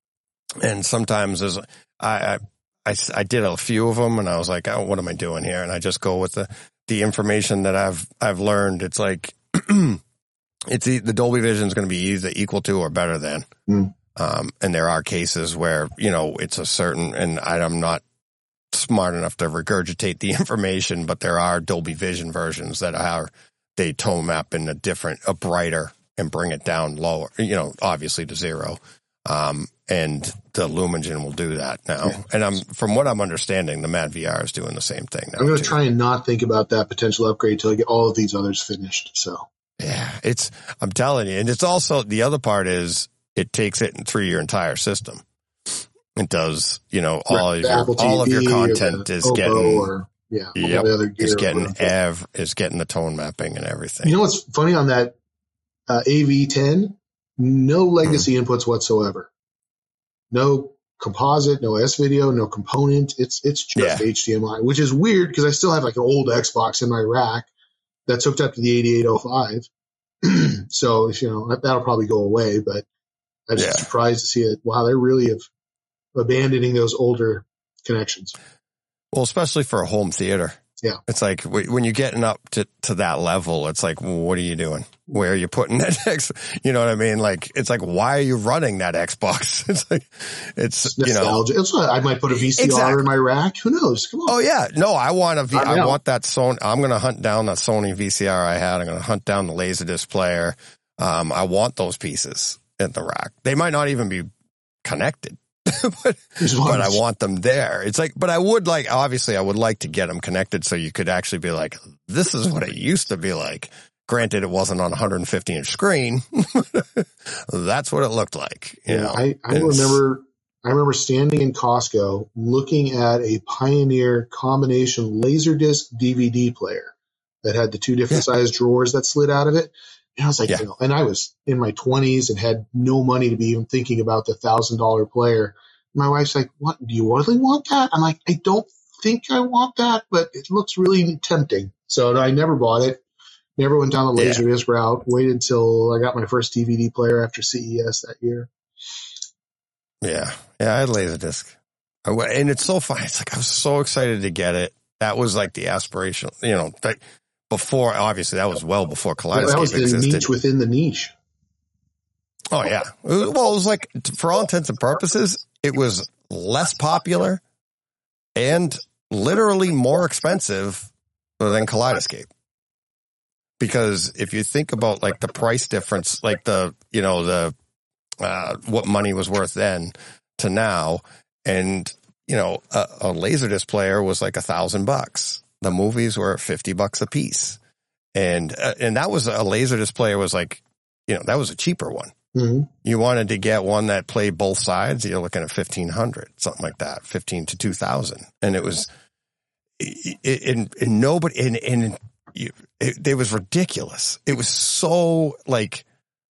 B: and sometimes there's, I, I, I, I did a few of them and I was like, oh, what am I doing here? And I just go with the, the information that I've, I've learned. It's like, it's the, the Dolby Vision is going to be either equal to or better than. Mm. Um, and there are cases where, you know, it's a certain, and I, I'm not smart enough to regurgitate the information, but there are Dolby Vision versions that are, they tone map in a different, a brighter and bring it down lower, you know, obviously to zero. Um, and the Lumagen will do that now. Yeah. And I'm, from what I'm understanding, the Mad V R is doing the same thing now.
C: I'm going to try and not think about that potential upgrade till I get all of these others finished. So
B: yeah, it's, I'm telling you. And it's also, the other part is it takes it through your entire system. It does, you know, all of your, all of your content is getting,
C: or, yeah,
B: yep, is getting ev, is getting the tone mapping and everything.
C: You know what's funny on that uh, A V ten? No legacy mm. inputs whatsoever. No composite, no S video, no component. It's it's just yeah. H D M I, which is weird because I still have like an old Xbox in my rack that's hooked up to the eighty-eight oh five. So if you know that'll probably go away, but I'm just yeah. surprised to see it. Wow, they really have abandoning those older connections.
B: Well, especially for a home theater.
C: Yeah.
B: It's like when you're getting up to, to that level, it's like, well, what are you doing? Where are you putting that X? You know what I mean? Like, it's like, why are you running that Xbox? It's like, it's, it's you know.
C: It's what, I might put a V C R exactly. in my rack. Who knows? Come on.
B: Oh, yeah. No, I want a V, I, I want that Sony. I'm going to hunt down that Sony V C R I had. I'm going to hunt down the Laserdisc player. Um, I want those pieces in the rack. They might not even be connected. but, but I want them there. It's like, but I would like, obviously I would like to get them connected so you could actually be like, this is what it used to be like. Granted, it wasn't on a one hundred fifty inch screen. That's what it looked like. You
C: yeah,
B: know?
C: I, I remember, I remember standing in Costco looking at a Pioneer combination Laserdisc D V D player that had the two different yeah. size drawers that slid out of it. And I was like, yeah. you know, and I was in my twenties and had no money to be even thinking about the thousand dollar player. My wife's like, what, do you really want that? I'm like, I don't think I want that, but it looks really tempting. So I never bought it. Never went down the Laserdisc yeah. route. Waited until I got my first D V D player after C E S that year.
B: Yeah. Yeah, I had Laserdisc. I went, and it's so funny. It's like I was so excited to get it. That was like the aspiration, you know, that before, obviously, that was well before Kaleidoscope
C: Well, that was the
B: existed.
C: niche within the niche.
B: Oh, yeah. It was, well, it was like, for all intents and purposes, it was less popular and literally more expensive than Kaleidoscape. Because if you think about like the price difference, like the, you know, the, uh, what money was worth then to now, and, you know, a, a Laserdisc player was like a thousand bucks. The movies were fifty bucks a piece. And, uh, and that was a Laserdisc player was like, you know, that was a cheaper one.
C: Mm-hmm.
B: You wanted to get one that played both sides, you're looking at fifteen hundred, something like that, fifteen to two thousand. And it was, and, and nobody, and, and it, it was ridiculous. It was so like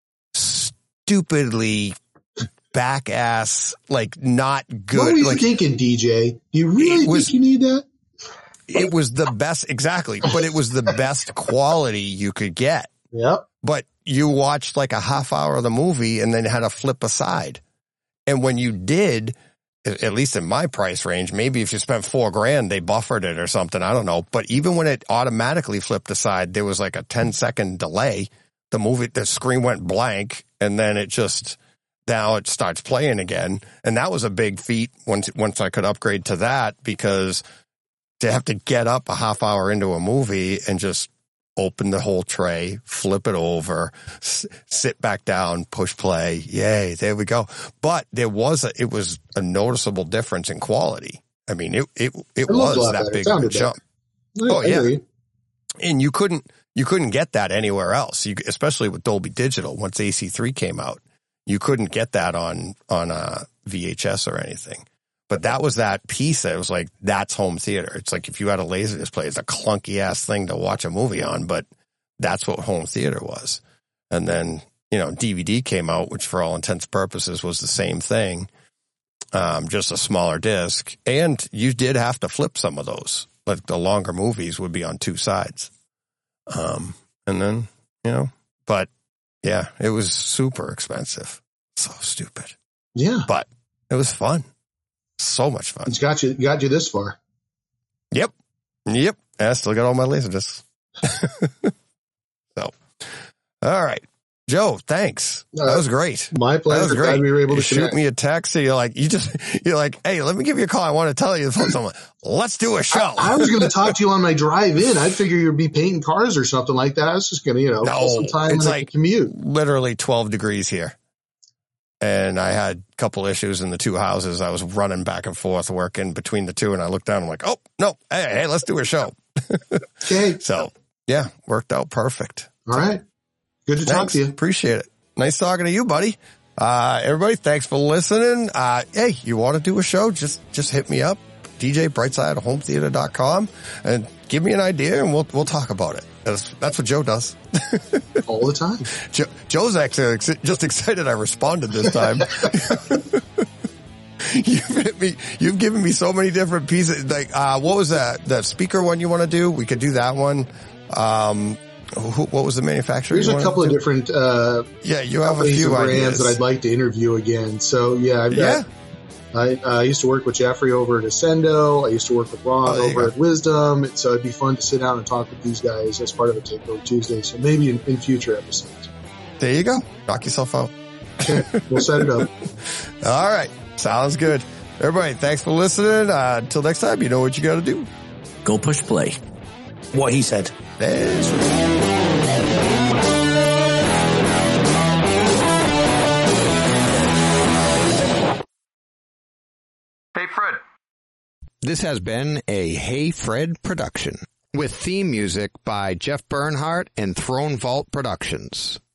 B: stupidly back ass, like not good.
C: What were you
B: like,
C: thinking, D J? Do you really
B: was,
C: think you need that?
B: It was the best, exactly, but it was the best quality you could get.
C: Yep.
B: But you watched like a half hour of the movie and then had to flip aside. And when you did, at least in my price range, maybe if you spent four grand, they buffered it or something. I don't know. But even when it automatically flipped aside, there was like a ten second delay. The movie, the screen went blank, and then it just, now it starts playing again. And that was a big feat once, once I could upgrade to that, because to have to get up a half hour into a movie and just open the whole tray, flip it over, s- sit back down, push play. Yay, there we go. But there was a, it was a noticeable difference in quality. I mean, it, it, it,
C: It looked a
B: was
C: lot
B: that
C: better.
B: big
C: It
B: of a
C: sounded
B: jump.
C: better.
B: Oh,
C: I
B: yeah.
C: agree.
B: And you couldn't, you couldn't get that anywhere else. You, especially with Dolby Digital. Once A C three came out, you couldn't get that on, on a V H S or anything. But that was that piece that was like, that's home theater. It's like if you had a Laserdisc player, it's a clunky ass thing to watch a movie on, but that's what home theater was. And then, you know, D V D came out, which for all intents and purposes was the same thing, um, just a smaller disc. And you did have to flip some of those. Like the longer movies would be on two sides. Um, and then, you know, but yeah, it was super expensive. So stupid.
C: Yeah.
B: But it was fun. So much fun.
C: It's got you, got you this far.
B: Yep. Yep. And I still got all my Laserdiscs. So, all right. Joe, thanks.
C: Uh,
B: that was great.
C: My pleasure.
B: That was great.
C: Glad we were able
B: you
C: to
B: shoot
C: connect.
B: me a text. And you're like, you just, you're like, hey, let me give you a call. I want to tell you something. I'm like, let's do a show.
C: I, I was going to talk to you on my drive in. I figure you'd be painting cars or something like that. I was just going to, you know,
B: No,
C: put some time
B: it's
C: in
B: like
C: the commute.
B: Literally twelve degrees here. And I had a couple issues in the two houses. I was running back and forth, working between the two. And I looked down. I'm like, oh, no, hey, hey, let's do a show.
C: Okay.
B: So, yeah, worked out perfect.
C: All right. Good to talk
B: Thanks.
C: to you.
B: Appreciate it. Nice talking to you, buddy. Uh, everybody, thanks for listening. Uh, hey, you want to do a show? Just, just hit me up, D J Brightside at home theater dot com, and give me an idea and we'll, we'll talk about it. That's, that's what Joe does.
C: All the time.
B: Joe, Joe's actually ex- just excited I responded this time. You've hit me, you've given me so many different pieces. Like, uh, what was that, that speaker one you want to do? We could do that one. Um, who, what was the manufacturer?
C: There's
B: you
C: a couple
B: to
C: of
B: do?
C: different, uh,
B: Yeah, you have a
C: companies
B: few
C: and brands
B: ideas.
C: that I'd like to interview again. So yeah, I've got,
B: Yeah.
C: I, uh, used to work with Jeffrey over at Ascendo. I used to work with Ron
B: Oh, there you
C: over
B: go.
C: at Wisdom. So it'd be fun to sit down and talk with these guys as part of a Takeover Tuesday. So maybe in, in future episodes.
B: There you go. Knock yourself out.
C: Okay, we'll set it up.
B: All right. Sounds good. Everybody, thanks for listening. Uh, until next time, you know what you got to do.
A: Go push play. What he said.
B: That's right. Hey, Fred. This has been a Hey Fred production with theme music by Jeff Bernhardt and Throne Vault Productions.